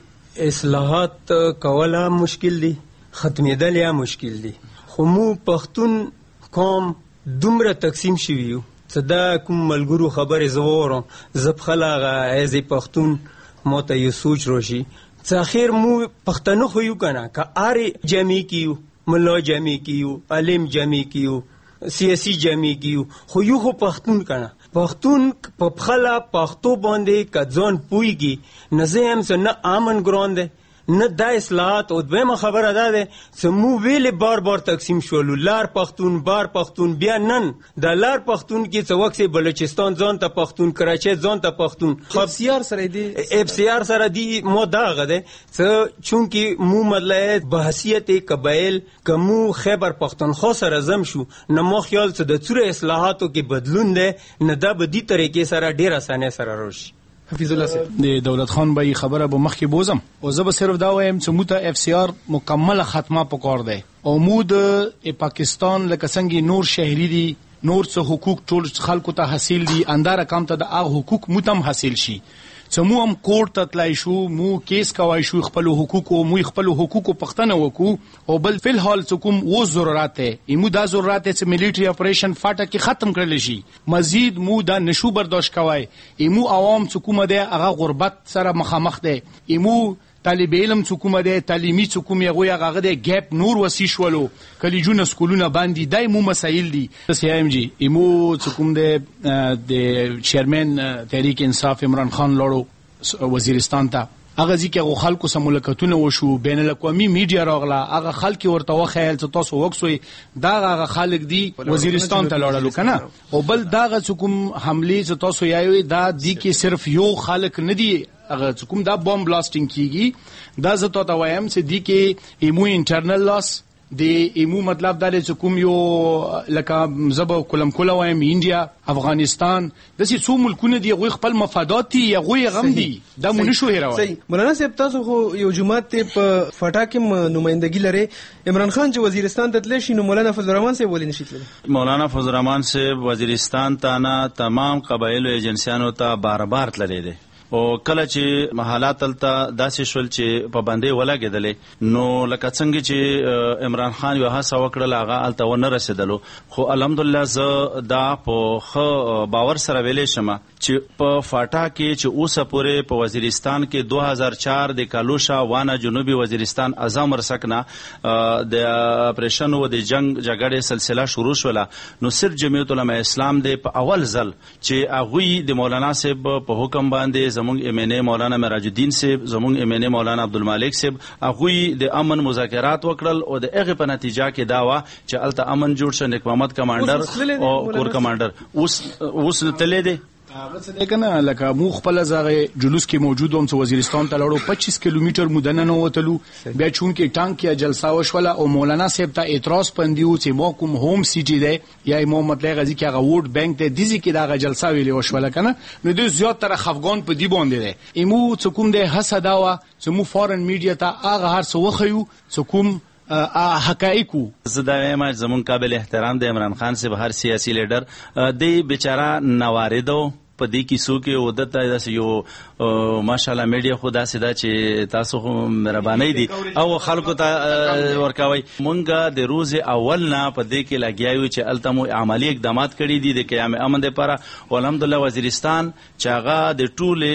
کې اصلاحات کوله مشکل دي ختمېدل یا مشکل دي خو مو پښتون قوم دومره تقسیم شویو څه دا کوم ملګرو خبرې زورم زب خلاغه ایز پښتون موته یو سوچ روشي څه اخر مو پښتنو خو یو کنه که اری جمعي کیو ملا جمعي کیو عالم جمعي کیو سیاسی جمعي کیو خو یو خو پښتون کنه پښتون په خلا پښتو باندې کځون پويږي نه زم نه امن ګراند نه دا اصلاحات او دویمه خبره ده چې مو ویل بار تقسیم شولو لار پښتون بار پښتون بیا نن د لار پښتون کې څو وخت بلوچستان ځان ته پښتون کراچي ځان ته پښتون اف سی آر سره دی اف سی آر سره دی مو دا غده چې چونکی مو مطلب بحثیت قبایل کومو خیبر پښتونخوا سره زم شو نه مو خیال چې د څوره اصلاحاتو کې بدلون ده نه دا به دي طریقې سره ډیر اسانه سره روشي حفیظ الله صاحب د دولت خان به خبره به مخکې بوزم او زه به صرف دا وایم چې موږ ته اف سی آر مکمله ختمه پکار دی او موږ د پاکستان لکه څنګه نور شهري دي نور څه حقوق ټول خلکو ته حاصل دي انداره کم ته د هغه حقوق متم حاصل شي چې مو هم کورټ ته تلای شو مو کیس کوای شو خپل حقوق او مو خپل حقوق پښتنه وکړو او بل فل حال څه کوم و ضرورت دی ایمو دا ضرورت دی چې ملټری اپریشن فاټه کې ختم کړل شي مزید مو دا نشو برداشت کوای ایمو عوام څه کوم دی هغه غربت سره مخامخ دی ایمو طالب علم څوکومه دی تعلیمي څوکوم یغه هغه د ګیپ نور وسی شولو کلیجونه سکولونه باندې دای مو مسایل دي سی ام جی ایمو څوکوم د چیرمن تحریک انصاف عمران خان لړو وزیرستان ته هغه ځکه خلکو سره ملاقاتونه وشو بین الاقوامي میډیا راغله هغه خلک ورته وخیل چې تاسو وکسوي دا هغه خلک دي وزیرستان ته لاړل کنه او بل دا څوکوم حمله چې تاسو یایوي دا دی کې صرف یو خلک نه دی هغه کوم دا بم بلاسټینګ کیږي دا زه ته وایم چې دی کې ایمو انټرنل لاس د ایمو مطلب دا چې کوم یو لکه زبو کلم کوله وایم انډیا افغانستان د سې څو ملکونه دی غوي خپل مفادات دي غوي غم دي دا مونږ نشو هیروي صحیح مولانا صاحب تاسو خو یو جماعت په فټاکم نمائندګي لري عمران خان چې وزیرستان ته تللی شي نو مولانا فضل الرحمن صاحب ولې نشي تللی مولانا فضل الرحمن صاحب وزیرستان ته نه تمام قبایلو ایجنسیانو ته بار بار تللی دي او کله چې حالات تلته داسې شول چې پابندۍ ولګېدلې نو لکه څنګه چې عمران خان یو هڅه وکړله هغه هلته ونه رسېدلو خو الحمدلله زه دا په ښه باور سره ویلی شم چې په فاټا کې چې اوسه پورې په وزیرستان کې 2004 د کالوشا وانه جنوبي وزیرستان اعظم رسکنه د اپریشن او د جنگ جګړې سلسله شروع شوله نو صرف جمعیت علماء اسلام د په اول ځل چې هغوی د مولانا صاحب په حکم باندې زمونږ ام ان اے مولانا معراج الدین صاحب زمونږ ام ان اے مولانا عبدالمالک صاحب هغوی د امن مذاکرات وکړل او د هغې په نتیجه کې دا وه چې هلته امن جوړ شه نیک محمد کمانډر او کور کمانډر اوس تللی دی هغه څه دی کنه لکه مو خپل زغه جلوس کې موجود وم چې وزیرستان ته لاړو 25 کیلومتر مدنه نه وتلو بیا چون کې ټانک یا جلسه وشوله او مولانا صاحب ته اعتراض پندیو چې مو کوم هوم سیټي دی یا مو مطلب غزي کې هغه ووټ بانک ته دیزي کې دا جلسه ویلې وشوله کنه نو د زیات تر افغان په دی باندې دی ایمو څه کوم د حسداوه چې مو فورن میډیا ته هغه هر څه وخیو څه کوم حقایقو زه دا وایم زمون قابل احترام د عمران خان صاحب هر سیاسي لیډر دی بیچاره نواریدو په دې کیسو کې ودته داسې یو ماشاءالله میډیا خو داسې دا چې تاسو خو مهرباني دي او خلکو ته ورکوي مونږ د روز اول نه په دې کې لګیایو چې التمو عملی اقدامات کړي دي د قیام امن لپاره او الحمدلله وزیرستان چې هغه د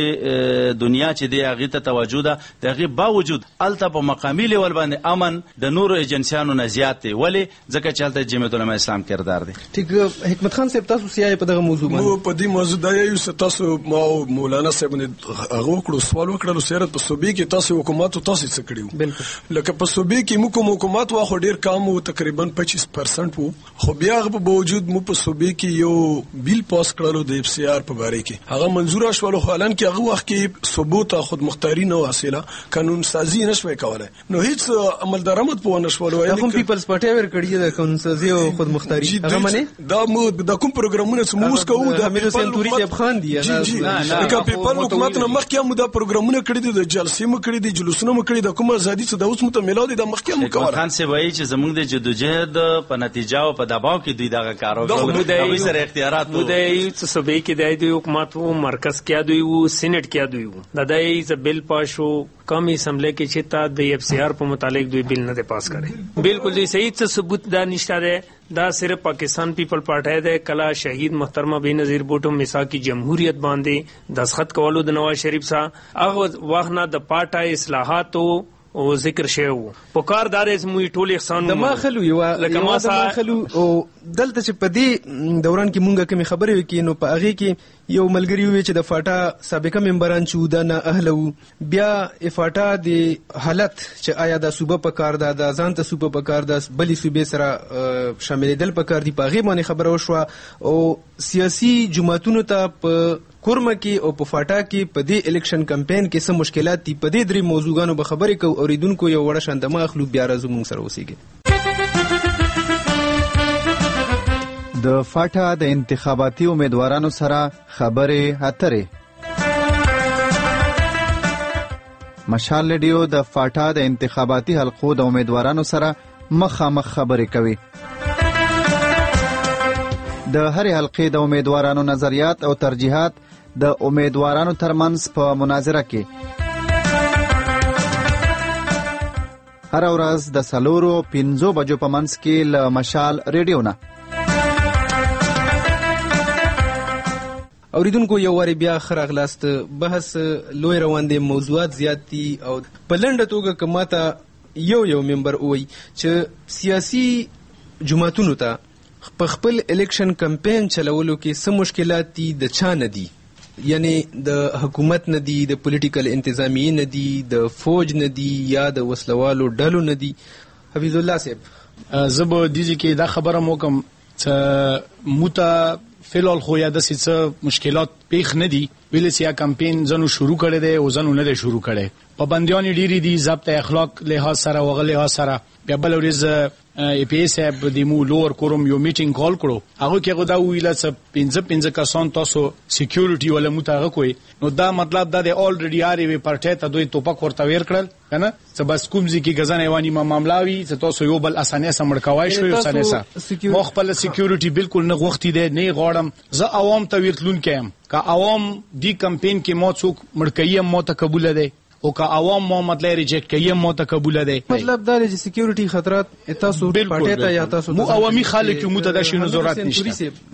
ټول دنیا چې دی هغه ته توجه ده دغه باوجود الته په مقامی لیول باندې امن د نورو ایجنسیانو نه زیات دی ولی ځکه چې الته جمعیت علماء اسلام کردار دی ټیک حکمت خان صاحب تاسو سیاي په دغه موضوع باندې په دې موضوع دا تاسو مولانا صاحب نه هغه کړو سوال وکړو سیرت په صوبې کې تاسو حکومت تاسو څه کړیو بالکل لکه په صوبې کې مو کوم حکومت واخو ډیر کم وو تقریبا 25% وو خو بیا په باوجود مو په صوبې کې یو بیل پاس کړلو د اف سی آر په باره کې هغه منزور شول حالان کې هغه وخت کې ثبوت خود مختاری نه حاصله قانون سازي نشوي کولای نو هیڅ عمل درآمد په نشول وای کوم پیپلز پارټي ور کړی د قانون سازي او خود مختاری هغه منه دا مو د کوم پروګرامونه چې موږ کوو د امیر حسین توري صاحب خان دی لکه پیپل حکومت نه مخکې مو دا پروګرامونه کړی دي د جلسې مو کړی دي جلوسونه مو کړی د کومه ازادي څخه د اوس متملو دي د مخکې مو کوله خان سی وایي چې زموږ د جدوجہد په نتیجه او په دباو کې دوی دغه کارو کوي د سره اختیارات مو د صوبې کې د حکومت وو مرکز کې دوی وو سېنات کې دوی وو د دای بل پاشو قومي اسمبلی کې چې تا د اف سی آر په متعلق دوی بل نه پاس کړي بالکل دوی صحیح څه ثبوت دا نشته ده دا صرف پاکستان پیپل پارټي ده کلا شهید محترمه بینظیر بوټو میثاقی جمهوریت باندې دستخط کولو د نواز شریف سره هغه وخت نه د پارټي اصلاحاتو او ذکر شیو په کاردار اسموي ټول احسان د ماخلو یو لکه ما ماخلو او دلته چې په دې دوران کې مونږه کوم خبرې وکړو نو په هغه کې یو ملګری وی چې د فاټا سابقه ممبران چې د نه اهلو بیا فاټا د حالت چې آیا د صوبه په کار ده د ځان ته صوبه په کار ده بلی صوبې سره شاملېدل په کار دي په هغه باندې خبره وشوه او سیاسي جماعتونو ته په کورمه کې او په فاټا کې په دې الیکشن کمپاین کې څه مشکلات دي په دې درې موضوعګانو به خبرې کوو اوریدونکو یو وړه شاندمه اخلو بیا راځو موږ سره اوسېږي د فاټا د انتخاباتي امیدوارانو سره خبرې اترې مشال ریډیو د فاټا د انتخاباتي حلقو د امیدوارانو سره مخامخ خبرې کوي. د هرې حلقې د امیدوارانو نظریات او ترجیحات د امیدوارانو ترمنځ په مناظره کې هر ورځ د 4:05 بجو په منځ کې له مشال ریډیو نه. اوریدونکو یو واری بیا خراغلاست. بحث لوی روان دي، موضوعات زیات دي او په لنډه توګه کماته یو ممبر وای چې سیاسي جماعتونو ته په خپل الیکشن کمپاین چلولو کې څه مشکلات دي د چا نه دي، یعنی د حکومت نه دي، د پولیټیکل انتظامیې نه دي، د فوج نه دي یا د وسلوالو ډلو نه دي. حفیظ الله صاحب زه به دې کې دا خبره موکم چې موته فلال خو یا د څه مشکلات پیښ نه دي، ویل چې کمپاین زنو شروع کړي دي او زنو نه دي شروع کړي. پابندیان ډیری دي، ضبط اخلاق لحاظ سره وغلی ها سره. بیا بل ورځ ای پی ایس اپ د مو لوور کوروم یو میټینګ کال کړو، هغه کې غوډا ویل چې 15 کسان تاسو سکیورټي ولا متاغه کوي. نو دا مطلب دا د الریډي آری وی پارټي ته دوی توپک ورته ویر کړل کنه چې بس کومځي کې غزنه یوانی معاملې چې تاسو یو بل اسانه سم مړکوای شو یو اسانه سم مو خپل سکیورټي بالکل نه غوښتي دی نه غواړم. زه عوام ته ورتلون کېم کا عوام دی کمپاین کې مو څوک مړکیم مو ته قبول دی او که عوام مو مطلب ریجیکټ کوي مو ته قبول دی. مطلب دا چې سکیورټي خطرات تاسو پټه ته یا تاسو مو عوامي خلک مو ته د شنو ضرورت نشته.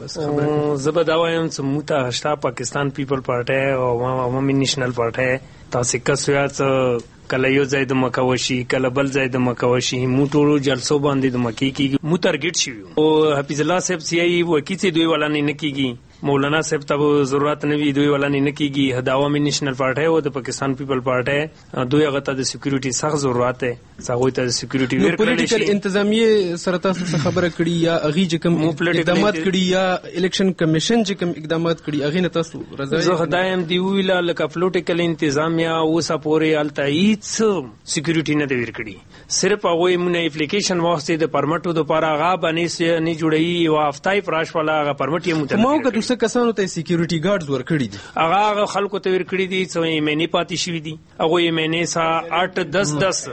زبر دا وایم چې مو ته هشتا پاکستان پیپل پارټي او عوامي نېشنل پارټي تاسو کسویا کله یو ځای د مکوشي کله بل ځای د مکوشي مو ټولو جلسو باندې د مکی کیږي مو ټارګټ شي او حفیظ الله صاحب سی ای وکیل دوی ولا نه کیږي، مولانا صاحب ته ضرورت نه وی دوی ولا نه کیږي. عوامي نېشنل پارټي او د پاکستان پیپل پارټي دوی هغه ته د سکیورټي سخت ضرورت ده، هغه ته د سکیورټي ور کړل شي. پولیټیکل انتظامیه سره تاسو خبره کړی یا اغي چې کوم اقدامات کړی یا الیکشن کمیشن چې کوم اقدامات کړی اغي نه تاسو رضا زه خدایم دی ویل لکه پولیټیکل انتظامیه او سپورې التایید سکیورټي نه دی ور کړی، صرف هغه مونږه اپلیکیشن واسطه د پرمټو د پاره غا باندې نه جوړی او افتای فراش والا غا پرمټ یې متل مو که تاسو کسانو ته سکیورټي ګارډز ور کړی دي هغه خلکو ته ور کړی دي چې یې مینه پاتې شوې دي هغه یې مینه سا 8 10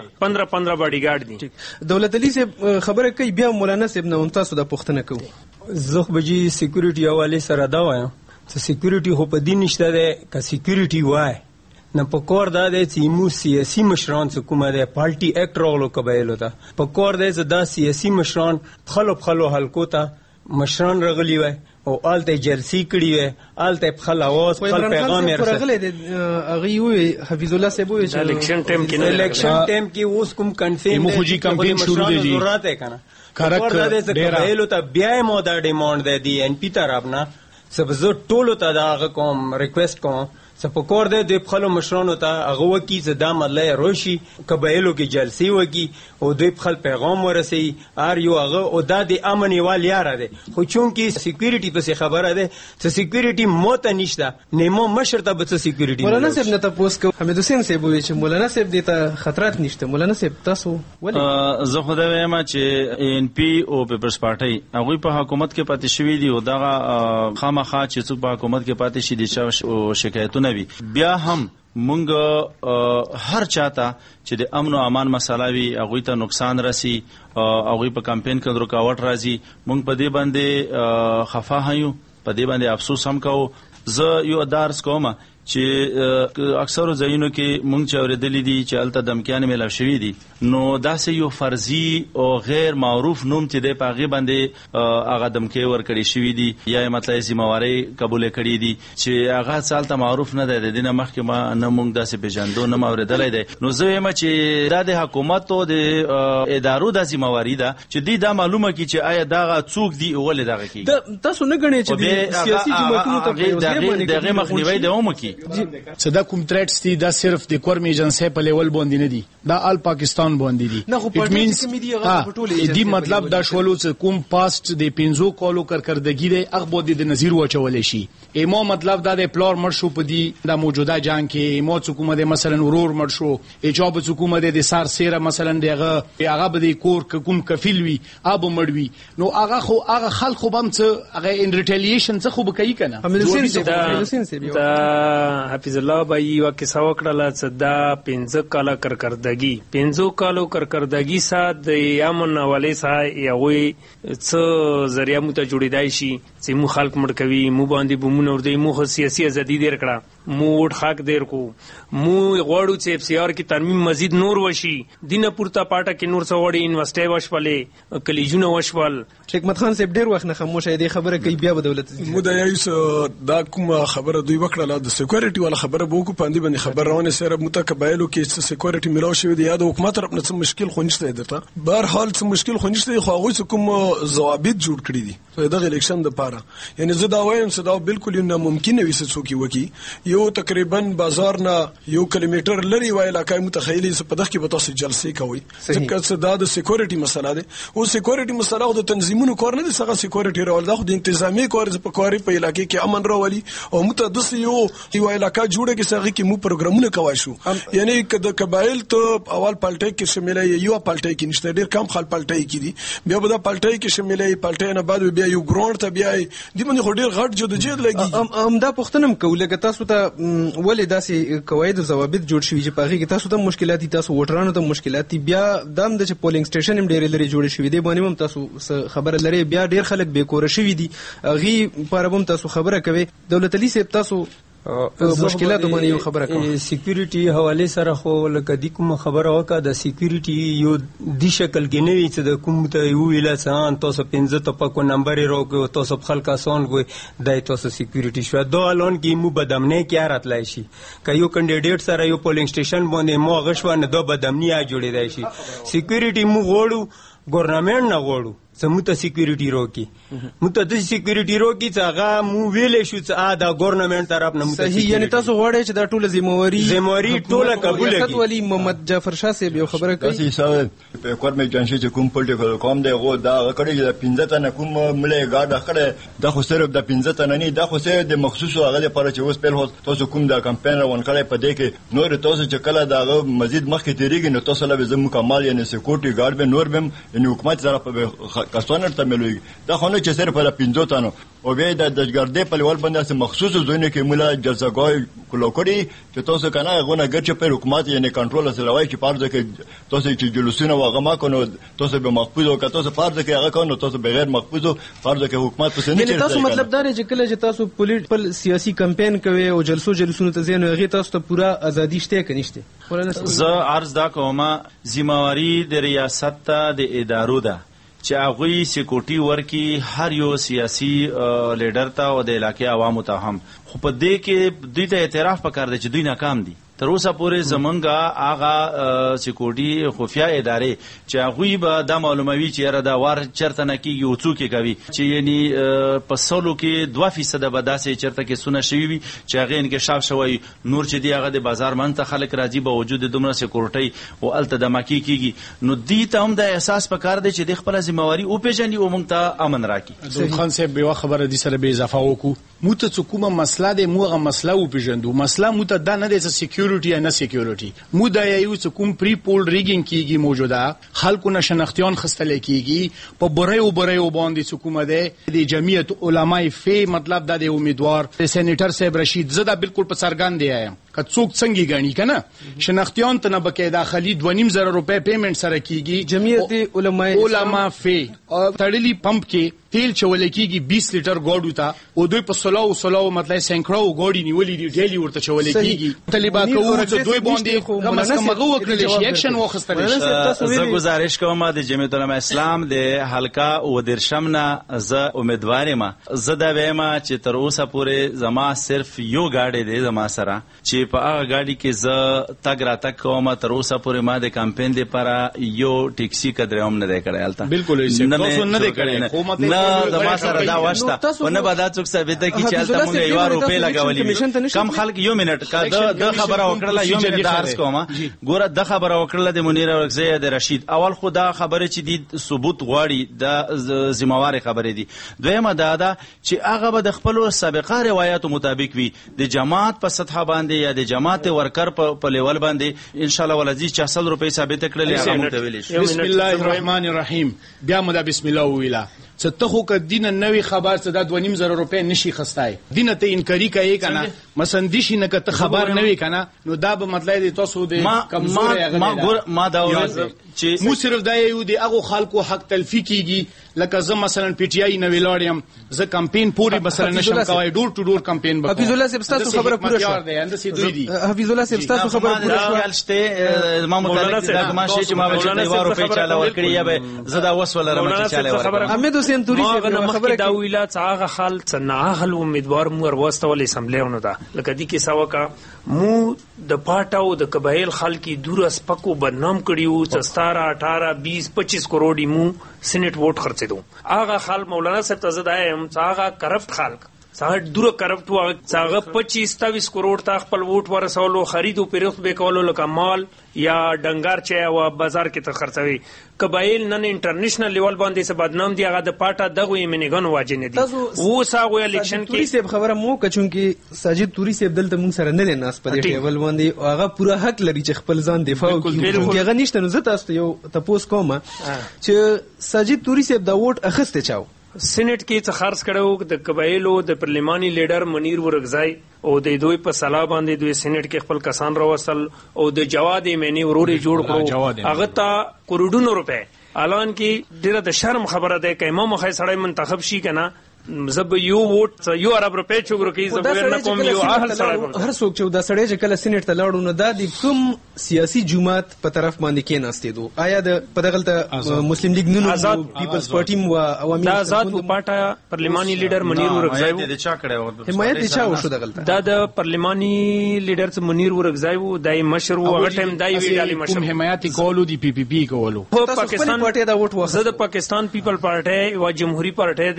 15 باډي ګارډ دي. دولت علي صاحب خبره کوي بیا مولانا صاحب نه تاسو د پښتنه کوو زه بجی سکیورټي حواله سره دا وایم چې سکیورټي هو په دین نشته ده که سکیورټي وای نه پکور دا د سیمو سیاسي مشران څخه کومه ده پارټي اکټ راولو قبایلو ته پکور ده دا سیاسي مشران خلو حلقو ته مشران رغلی وای او آلته جلسی کړی وای آلته خل اواز خل پیغام ورسره اغي وي. حفیظ الله صاحب وي چې الیکشن ټیم کې اوس کوم کنفرم مو خو جی کمپاین شروع دی ضرورت ہے کنه کارک قبایلو ته بیا مو دا ډیماند دی ان پی طرفنا سب زه ټولو ته دا کوم ریکوست کوم سپکور ده د خپل مشرانو ته هغه وکی چې دا مله روشي قبایلو کې جلسي وکی او د خپل پیغام ورسي ار یو هغه او د امن یوال یاره ده خو چونکی سکیورټي په خبره ده چې سکیورټي موته نشته نیمو مشر ته به سکیورټي. مولانا صاحب نه تاسو کو حمید حسین صاحب وی چې مولانا صاحب دې ته خطرات نشته. مولانا صاحب تاسو ولې زه خو دا وایم چې ان پی او پیپلز پارټي هغه په حکومت کې پاتې شوی دی او دا خامخا چې څوک په حکومت کې پاتې شي دي چې شکایتونه بیا هم مونږ هر چاته چې د امن او امان مسله وي هغه ته نقصان رسی هغه په کمپاین کې رکاوټ راځي مونږ په دې باندې خفه هیو په دې باندې افسوس هم کوو. زه یو ادارس کوم چې اکثر ځایونو کې مونږ چې اوریدلې دي چې الته دمکیان ملو شوې دي نو داسې یو فرضي او غیر معروف نوم چې د پاغي باندې هغه دمکې ور کړی شوې دي یا مطلب ذمہواری قبول کړی دي چې هغه څالته معروف نه دی. د دینه مخکې ما نه مونږ داسې بجندو نه اوریدلې دي. نو زه یم چې د حکومت او د ادارو د ذمہواری ده چې دی دا معلومه کی چې آیا دا څوک دی اول دغه کی تاسو نه غنئ چې سیاسي جماعتونو ته دغه مخنیوي د اومه کی صدا کوم تریټس دي دا صرف د کورم ایجنسی په لیول باندې نه دي دا آل پاکستان باندې دي. اټ مینز دی مطلب دا شولو چې کوم پاست د 15 کولو کارکردګي دی هغه باندې د نظیر وچول شي. ایمو مطلب دا د پلور مرشو په دی د موجوده جنگ کې ایمو حکومت مثلا ورور مرشو ایجاب حکومت د سار سیره مثلا دغه به د کور کوم کفیل وی ابو مړوي نو هغه خو هغه خلکو بم څه هغه ان ریټیلیشن څه خو به کوي کنه. دا حفیظ الله بای یو کیسه وکړه چې دا 15 کاله کرکردګي 15 کالو کرکردګي سات د امن حواله سره یوي څه ذریعہ مو ته جوړیدای شي چې مو خلک مړ کوي مو باندې بمونه ور دی مو سیاسي ازادي دیر کړه مو وټ حق دیر کو مو غواړو چې اف سی آر کی ترمیم مزید نور وشي دینه پورته پاټه کې نور سوړی انویسټي وشولې کلیجونه وشول حکمت خان صاحب ډیر وخت نه خاموشه دی خبره کوي بیا به دولت مو د یایس دا کومه خبره دوی وکړه د سکیورټي ولا خبره بو کو پاندې باندې خبر روانه سره متقبلو کې سکیورټي ملو شوی دی یا د حکومت طرف نه څه مشکل خو نشته درته بهر حال څه مشکل خو نشته خو هغه کوم ضوابط جوړ کړی دي د الیکشن د پاره یعنی زه دا وایم چې دا بالکل ناممکن وي چې څوک وکي یو تقریبا بازار نه یو کیلومتر لري وای علاقې متخیلي په دغه کې به تاسو جلسې کوي ځکه دا د سکیورټي مسله ده او سکیورټي مسله د تنظیمونو کار نه دي څنګه سکیورټي راول دا خو د انتظامی کار په کاری په علاقې کې امن راولي او متدس یو علاقې جوړه کې څنګه کې مو پروګرامونه کوي شو یعنی د قبایل ته اول پالټي کې شاملې یو پالټي کې نشته ډیر کم خل پالټي کې دي بیا به دا پالټي کې شاملې پالټي نه بعد بیا یو ګراوند ته بیا دی باندې خو ډیر غټ جدوجہد لګي دا پښتنم کوله تاسو ته ولې داسې قواعد او ضوابط جوړ شوي چې پاغي کې تاسو ته مشکلات دي تاسو ووټرانو ته مشکلات دي بیا دام د پولینګ سټیشن هم ډیر لري جوړ شوي دي باندې هم تاسو خبره لري بیا ډیر خلک بې کور شوي دي غي پربم تاسو خبره کوي دولت علي صاحب تاسو مشکلات باندې یو خبره کوم سکیورټي حواله سره خو لکه د کوم خبره وکړه د سکیورټي یو د شکل کې نه وي چې د کوم ته یو ویل ځان تاسو 15 ټپکو نمبر راکو تاسو خلک آسان کوي دای تاسو سکیورټي شو دا الان کې مو بدامنه کې راتلای شي که یو کینډیډیټ سره یو پولینګ سټیشن باندې مو غشوانه دا بدامنی جوړیدای شي سکیورټي مو غوړو ګورنمنت نه غوړو سمته سکیورټي روکی مته د سکیورټي روکی څنګه مو ویلې شو چې دا ګورنمنت طرف نه مته صحیح یعنی تاسو غواړئ چې دا ټوله ذمہواری ټوله قبول کړي خط ولی محمد جعفر شاه صاحب یو خبره کوي تاسو حساب په کورمه جنشي چې کوم پولیټیکل قوم دی غو دا کړي چې 15 تنه کوم ملي ګارد کړي دا خو صرف د 15 تنه نه دا خو صرف د مخصوص هغه لپاره چې اوس په هوت تاسو کوم دا کمپاین روان کړي په دې کې نور تاسو چې کله دا مزید مخکې تیریږي نو تاسو له زمو کمال یعنی سکیورټي ګارد به نور بم یعنی حکومت سره په کسانر ته دا خو نه چې صرف په 15 تنو او بیا د دجګردې په لول باندې مخصوص ځونه کې مولا جلسهګاه کولو کړی چې تاسو کنه غونه ګرځي په حکومت یعنی کنټرول سره وای چې پارځه کې تاسو چې جلوسونه وغه ما کنو تاسو به محفوظ او تاسو پارځه کې هغه کنو تاسو بغیر محفوظ پارځه کې حکومت پسې نه یعنی تاسو مطلب دا چې کله چې تاسو پولیټیکل سیاسي کمپاین کوي او جلسونه ته ځین هغه تاسو ته پورا ازادي شته کنيشته زه عرض دا کوم ذمہواری د ریاست ته د ادارو ده چې هغه سکیورټي ورکی هر یو سیاسي لیډر ته او د علاقې عوامو ته هم خو په دې کې دوی ته اعتراف پکار دی چې دوی ناکام دي تر اوسه پورې زمونږه هغه سکیورټي خفیا ادارې چې هغه به دا معلوموي چې را دا وار چرته نه کیږي او څوک کوي چې یعنی په سلو کې 2% به داسې چرته کې سونه شوی وي چې هغه انکشاف شوی نور چې دی هغه د بازار منته خلک راځي به وجود دومره سکیورټي او الته د مکی کیږي نو دی ته هم د احساس پکار دی چې د خپل ذمہواری او پیژني او مونږ ته امن راکړي خان صاحب به خبره دي سره به اضافه وکړو موته څه کومه مسله ده موغه مسله او پیژندو مسله موته دا نه ده چې سکیورټي یا نه سکیورټي مو دا یو څه کوم پری پول ریګینګ کیږي موجوده خلکو نه شناختیان خستل کیږي په بریو باندې څه کومه ده د جمعیت علماء فی مطلب د امیدوار سېنیټر صاحب رشید زدا بالکل په سرګان دی آیم که څوک څنګه غنی کنه شناختیان ته نه بکې داخلي 2.5 روپے پیمنٹ سره کیږي جمعیت علماء فی تړلی پمپ کې تیل چول کیږي 20 لیټر ګاډو ته او دوی په سلاو مطلب سینکړو ګاډي نیولې دي ډیلی ورته چول کیږي طالبا کوو چې دوی باندې کوم مسکمغه وکړي شي اکشن واخستل شي زه گزارش کوم د جمعیت علماء اسلام د حلقه او درشمنه زه امیدوارم زه دا وایم چې تر اوسه پورې زما صرف یو گاډي دی زما سره چې په هغه گاډي کې زه تګ را تک کوم تر اوسه پورې ما د کمپاین لپاره یو ټیکسي کډر هم نه دی کړی البته بالکل تاسو نه دی کړی نه زما سره دا واشته ونه به دا څوک ثابت کی چې البته موږ یو روپے لګولې کم خلک یو منټ کا د خبره وکړه یو منټ درس کوم ګوره د خبره وکړه د منیر ورکزی د رشید اول خدا خبره چې دی ثبوت غواړي د ذمہواری خبره دي دویمه دا چې هغه به د خپل سابقه روایتو مطابق وي د جماعت په سطح باندې یا د جماعت ورکر په لیول باندې ان شاء الله ولذي 400 روپے ثابت کړل هغه متویل بسم الله الرحمن الرحیم بیا مدا بسم الله ویلا چې ته خو کدینه نوې خبر څه د 2.5 روپے نشي خستای دینه ته انکاری کوي کنه مثلا دیشي نه کته خبر نه وي کنه نو دا به مطلب دی تاسو د کمزوري ما دا چې مو صرف دا یو دی هغه خلکو حق تلفی کیږي لکه زه مثلا پی ټی آی نه ویلاړم زه کمپین پوری مثلا نشم کوي ډور ټو ډور کمپین به حفیظ الله صاحب تاسو خبره پوره شو حفیظ الله صاحب تاسو خبره پوره شو خلشته ما متعلق دا ما شي چې ما به 2 روپے چاله ورکړی یا به زدا وسول رمه چاله ورکړی احمد حسین توری صاحب خبره دا ویلا څاغه خال څنګه هغه امیدوار مو ورواستول اسمبلیونو دا لکه دي کې ساوکا مو د پاټاو د قبایل خلک دور اسپکو بدنام کړیو 17 18 20 25 کروڑ مو سینټ ووټ خرڅې دو هغه خال مولانا صاحب ته زدا هم هغه کرپټ خلک څنګه دور کرپټ و څنګه 25-27 کروڑ تا خپل ووټ ورسولو خرید او پیرخت به کولو لکه مال یا ډنګار چي او بازار کې ته خرڅوي قبایل نن انټرنیشنل لیول باندې څه بدنام دی هغه د پاټا دغه یمنګن واجب نه دي و ساغه الیکشن کې توری صاحب خبره مو کچون کې ساجد توری صاحب دلته مونږ سره نه ناس په دې ټیبل باندې هغه پوره حق لري چې خپل ځان دفاع وکړي هغه نشته نو زه تاسو یو تاسو کوم چې ساجد توری صاحب دا ووټ اخسته چاو سینټ کې څه خرڅ کړو د قبایلو د پارلیماني لیډر منیر ورغزای او د دوی په سلا باندې دوی سینټ کې خپل کسان راوصل او د جواد یمنی وروري جوړ کړو هغه ته کروڑونو روپے اعلان کې ډیره د شرم خبره ده چې امام خای سړی منتخب شي کنه زب یو ووټ یو ارب روپے چوغرو کې زبر نه کوم یو اهل سړی هر څوک چې دا سړی چې کله سینټ ته لاړو نو دا د کوم سیاسي جماعت په طرف باندې کې ناستې دو آیا د پدغلته مسلم لیگ نونو پیپلز پارټي او عوامي دا آزاد پاټا پارلیماني لیډر منیر ورغزای د چا کړو حمایت د چا وشو دغلته دا د پارلیماني لیډر څ منیر ورغزای وو دای مشر وو هغه ټیم دای ویډالي مشر کوم حمایت کولو دی پی پی پی کولو په پاکستان پارټي دا ووټ وسه د پاکستان پیپل پارټي او جمهوریت پارټي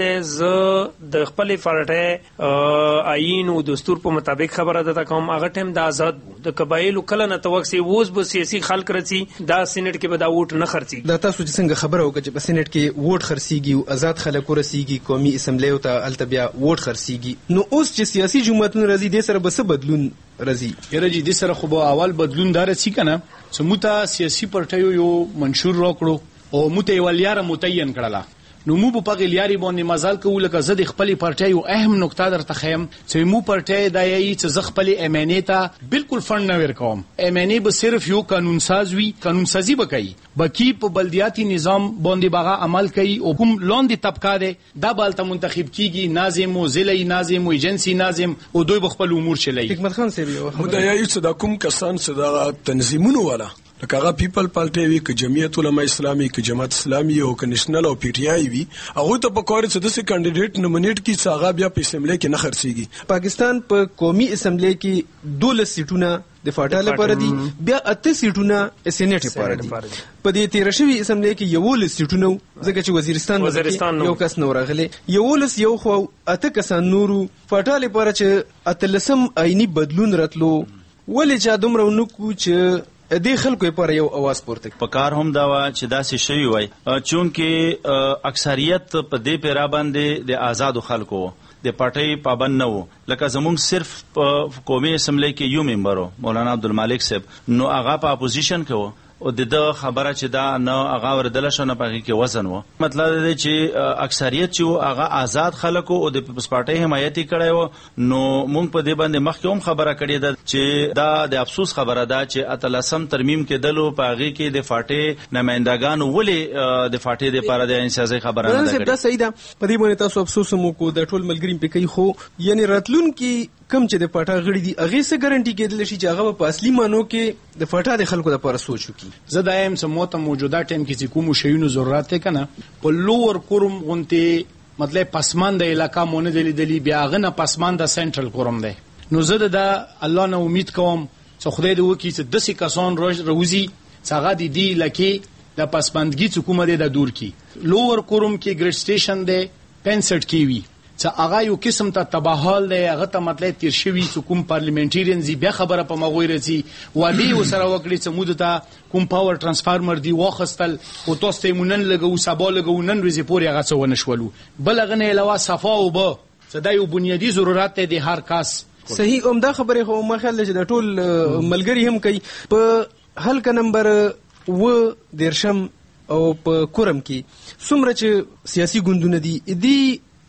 د د خپل پارټي آئین او دستور په مطابق خبره ده کوم هغه ټیم د آزاد د قبایل کله نه توکسي ووز به سیاسي خلک رچی دا سینټ کې به دا ووټ نه خرڅي دا تاسو چې څنګه خبره وکړه چې په سینټ کې ووټ خرڅيږي او آزاد خلک ورسیږي قومي اسمبلی او ته التبیا ووټ خرڅيږي نو اوس چې سیاسي جماعتونه راځي د سره به څه بدلون راځي یره جی د سره خو به اول بدلون دار سي کنه چې موته سیاسي پارټیو یو منشور راکړو او موته ولیاره متعین کړله نو مو په پغه لیاري باندې مزال کوو لکه زه د خپل پارټي او اهم نقطه درته خیم چې مو پارټي د یی چې ز خپل امانه ته بالکل فند نه ورکوم امانه به صرف یو قانون ساز وي قانون سازي وکړي بکی په بلدیاتي نظام باندې باغه عمل کوي او کوم لاندې طبقه ده دا بالته منتخب کیږي ناظم او ضلعي ناظم او ایجنسي ناظم او دوی خپل امور چلای حکمت خان صاحب مو دا یی چې دا کوم کسان چې دا تنظیمونه والا لکه هغه پیپل پالټي وی ک جمعیت علماء اسلامي ک جماعت اسلامي او ک نېشنل او پی ټی آی وی هغه ته په کار څه د سي کینډیډیټ نومینیټ کی څاغه بیا په اسمبلی کې نه خرڅيږي پاکستان په قومي اسمبلی کې 12 سیټونه د فاټا لپاره دي بیا 8 سیټونه سېنات لپاره دي په دې 13 شوی اسمبلی کې 11 سیټونه ځکه چې وزیرستان یو کس نور غلي 11 یو خو 8 کسان نورو فاټا لپاره چې اتلسم آئینی بدلون راتلو ولې چا دومره نکو چې د خلکو لپاره یو आवाज پورته په کار هم دا چې داسې شوی وای چونکه اکثریت په دې پیرا باندې د آزادو خلکو د پارټي پابند نه وو لکه زموږ صرف قومي اسمبلی کې یو ممبر مولانا عبدالمالک صاحب نو هغه په اپوزیشن کې وو او د خبره چې دا نه هغه وردل شنه پغې کې وزن وو مطلب دی چې اکثریت چې هغه آزاد خلکو او د پارټي حمایت کړي وو نو مونږ په دې باندې مخکې هم خبره کړې ده چې دا د افسوس خبره ده چې اتلسم ترمیم کې دلو پغې کې د فاټي نمائندگان ولې د فاټي د لپاره د انسازي خبره نه ده دا صحیح ده په دې باندې تاسو افسوس مو کو د ټول ملګری په کوي خو یعنی راتلون کې کم چې د پټا غړي دي هغه څه ګارانټي کېدل شي چې هغه په اصلي مانو کې د پټا د خلکو لپاره سوچ وکړي زه دایم سموته موجوده ټیم کې چې کوم شیونو ضرورت کنه په لوور کوم غونته مطلب پسماند علاقہ مونږ دلی بیا غنه پسماند سنټرل کوم دی نو زه د الله نه امید کوم چې خدای دې وکړي چې د سې کسان روزي څنګه دي لکه د پسماندګي حکومت د دور کې لوور کوم کې ګریډ سټیشن دی 65 کې وی چې هغه یو قسم ته تباهال دی هغه ته مطلب تیر شوی کوم پارلیمنټریانز بیا خبره په مغوي رځي وادي وسره وکړي چې موږ ته کوم پاور ترانسفارمر دی واخستل او تاسو ته مونن لګو سبا لګو نن ورځې پورې هغه څه ونشولو بل غنه علاوه صفا او به صدا یو بنیادی ضرورت دی هر کس صحیح اومده خبره خو ما خیال چې د ټول ملګری هم کوي په حلقه نمبر و درشم او په کورم کې څومره چې سیاسي ګوندونه دي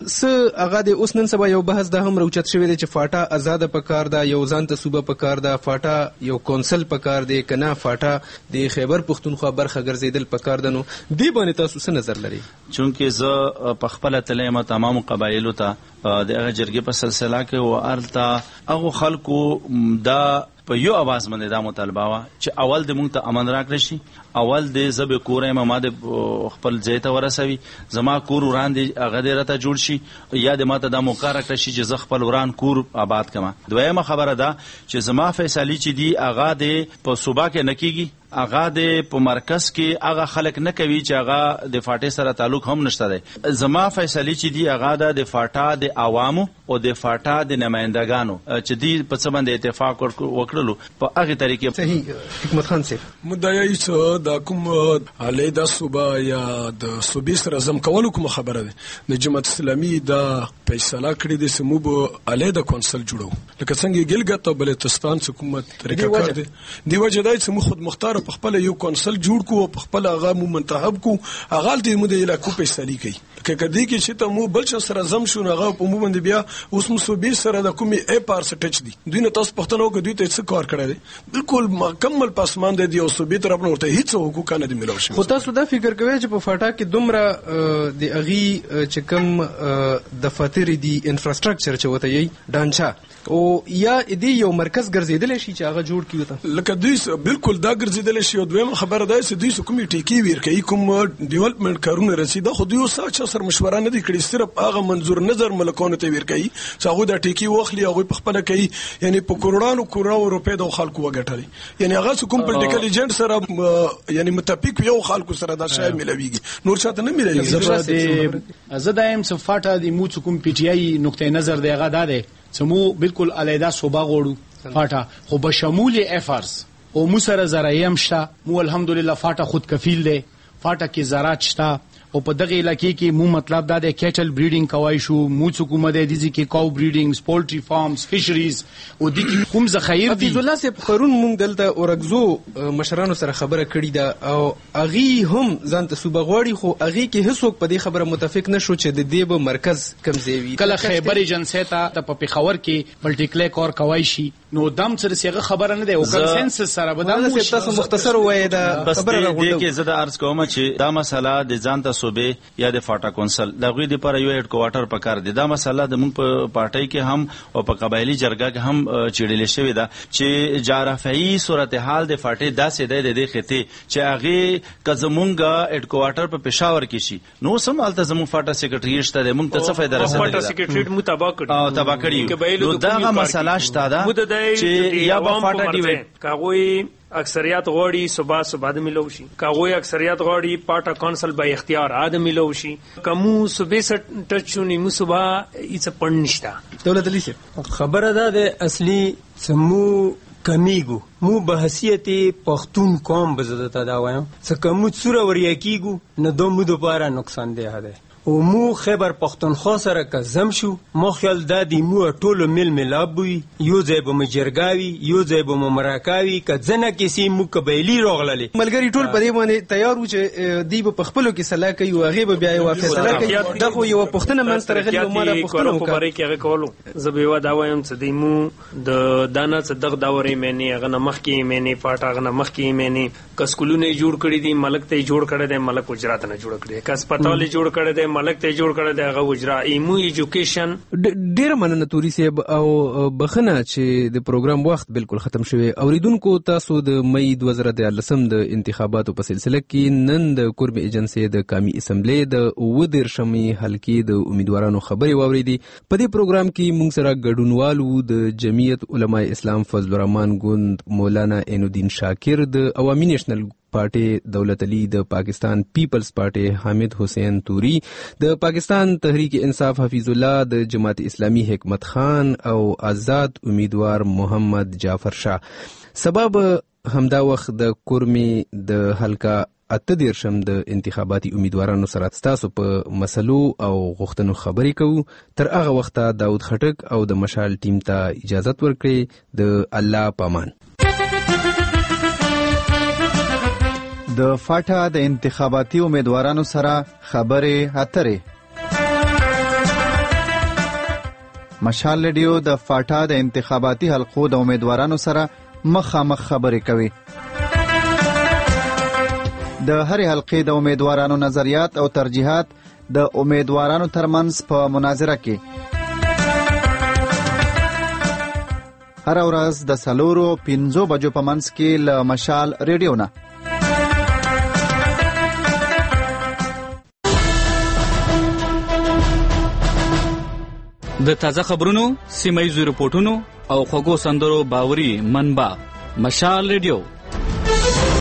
هغه د اوس نن سبا یو بحث دا هم راوچت شوی دی چې فاټا آزاده پکار ده، یو ځان ته صوبه پکار ده، فاټا یو کونسل پکار دی کنه فاټا د خیبر پختونخوا برخه ګرځیدل پکار ده. نو دې باندې تاسو څه نظر لري؟ چونکه زه په خپل تلیم تمام قبایلو ته د هغه جرګې په سلسله کې او ارته هغه خلکو دا په یو आवाज باندې دا مطالبه وا چې اول د مونږ ته امن راکړي شي، اول د زب کورې ما د خپل ځای ته ورسوي، زما کور وړاندې هغه د راته جوړ شي یا د ماته دا موقع راکړي شي چې زه خپل وران کور آباد کما. دویمه خبره ده چې زما فیصله چې دی هغه د په صوبه کې نکېږي، هغه د په مرکز کې هغه خلک نه کوي چې هغه د فاټې سره تعلق هم نشته دی. زما فیصله چې دی هغه د فاټا د عوامو او د فاټا د نمائندګانو چې دی په څه باندې اتفاق وکړلو په هغه طریقې. صحیح. حکمت خان صاحب مدعي چې د کوم علیده صوبه یا د صوبې سره زم کولو کوم خبره ده د جماعت اسلامي دا فیصله کړې د سمو به علیده کونسل جوړو لکه څنګه ګلګت او بلوچستان حکومت طریقه کار دي دی وجه دای چې مو خود مختار په خپل یو کونسل جوړ کو او په خپل هغه مو منتخب کو هغه د مو د علاقو فیصله کوي کدی کې چې ته مو بل سره زم شو هغه په مو باندې بیا اوس مو صوبې سره د کومي ای پار سټچ دي دوی نه تاسو پښتنو کې دوی ته څه کار کړی دی بالکل مکمل پاسمان دی او صوبې طرف نه ورته هیڅ حقوق نه دي ملو شي. خو تاسو دا فکر کوئ چې په فاټا کې دومره د اغي چې کوم د فاتری دی انفراستراکچر چې وته یي ډانچا او یا دې یو مرکز ګرځیدل شي چې هغه جوړ کیږي لکه دوی بالکل دا ګرځیدل شي. او دویمه خبره ده چې دوی کومې ټیکی ور کوي کوم ډیولپمنٹ کارونه رسیده خو دوی سره سره مشوره نه دي کړی صرف هغه منظور نظر ملکونو ته ور کوي چې هغه د ټیکی واخلي هغه په خپل کوي یعنی په کروڑو روپے د خلکو وګټلي یعنی هغه کوم پولیټیکل ایجنټ سره یعنی متفق یو خلکو سره دا شای ملويږي نور چاته نه ملوي. زه دایم صفاټه د مو کوم پی ټی آی نقطه نظر دی هغه ده سمو بالکل علیدا صوبه غوړو فاټا خو بشمول افرز او مو سره زرایم شته مو الحمدلله فاټا خود کفیل دی فاټا کې زراعت شته او په دغه علاقې کې مو مطلب دا د کیټل بریډینګ کوي شو مو حکومت د دې کې کاو بریډینګز پولټری فارمز فشریز او د کوم ذخایر دي. حفیظ الله صاحب خرون مونږ دلته اورګزو مشرانو سره خبره کړې ده او اغي هم ځان ته صوبه غواړي خو اغي کې هیڅوک په دې خبره متفق نشو چې د دې به مرکز کمزوي کله خیبر ایجنسی ته په پیښور کې پولیټیکل کار کوي شي نو دم سره څنګه خبره نه دی او کنسنسس سره به دا تاسو مختصر وایي دا خبره راغونډه کې زه د عرض کوم چې دا مسله د ځان ته صوبې یا د فاټا کونسل د غوی د پر یو هډ کوارټر پکار دي. دا مسله د مونږ په پارټۍ کې هم او په قبایلی جرګه کې هم چیړلې شوې ده چې جغرافیایي صورتحال د فاټې داسې د خطې چې هغه کزمونګه هډ کوارټر په پېښور کې شي نو سم الته زموږ فاټا سیکریټریټ ته مونږ ته څه فائدہ رسېږي فاټا سیکریټریټ مو تبا کړی نو دا مسله شته ده چې یا په فاټا ډیویډ کاغوي اکثریت غوړي صبح د ملو شي کاغوي اکثریت غوړي پاټا کونسل به اختیار اد ملو شي کومو صبح سره ټچ شونی مو صبح ایڅ پړنشتا. دولت علی خبره ده د اصلي سمو کمیګو مو بحثیت پښتون قوم بزدت دا وایم څه کوم څوره وریا کیګو نه دوه مو دوپاره نقصان دی هده او مو خیبر پختونخوا سره که زم شو مو خیال دادی مو ټولو مل ملابوي یو ځای به مجرګاوي یو ځای به مراکاوي که ځنه کسی مو قبایلی راغلل ملګری ټول په دې باندې تیار و چې دی په خپلو کې صلاح کوي او هغه به بیا یو فیصله کوي دا خو یو پښتنه من سره غلی مو نه پښتنو کوي کې کولو زبېوا دا وایم چې دی مو د دانا صدق داورې مېنی هغه مخ کې مېنی پاټا هغه مخ کې مېنی کسکولونه جوړ کړی دي ملک ته جوړ کړی دی ملک گجرات نه جوړ کړی کس پټاله جوړ کړی دی ملک ته جوړ کړی دی هغه وجرا ایمو ایجوکیشن. ډیر مننه توري صاحب او بخنه چې د پروګرام وخت بالکل ختم شوی. اوریدونکو تاسو د مئی 2013 د انتخاباتو په سلسله کې نن د کورم ایجنسی د قومي اسمبلی د 19 حلقې د امیدوارانو خبري واوریدي. په دې پروګرام کې موږ سره ګډونوالو د جمعیت علماء اسلام فضل الرحمن ګوند مولانا عین الدین شاکر د عوامي نېشنل پارټي دولت علي د پاکستان پیپلز پارټي حامد حسین توري د پاکستان تحریک انصاف حفیظ الله د جماعت اسلامی حکمت خان او آزاد امیدوار محمد جعفر شاه. سبب همدا وخت د کورمي د حلقه 18 د انتخاباتي امیدوارانو سره تاسو په مسلو او غوښتنو خبرې کوو. تر هغه وخته داود خټک او د مشال ټیم ته اجازه ورکړئ. د الله پامان. د فاټا د انتخاباتي امیدوارانو سره خبرې اترې. مشال رادیو د فاټا د انتخاباتي حلقو د امیدوارانو سره مخامخ خبرې کوي. د هرې حلقې د امیدوارانو نظریات او ترجیحات د امیدوارانو ترمنځ په مناظره کې هر ورځ د 4:05 بجو په منځ کې له مشال رادیو نه. د تازه خبرونو، سیمایي رپورټونو او خوږو سندرو باوري منبع مشال رادیو.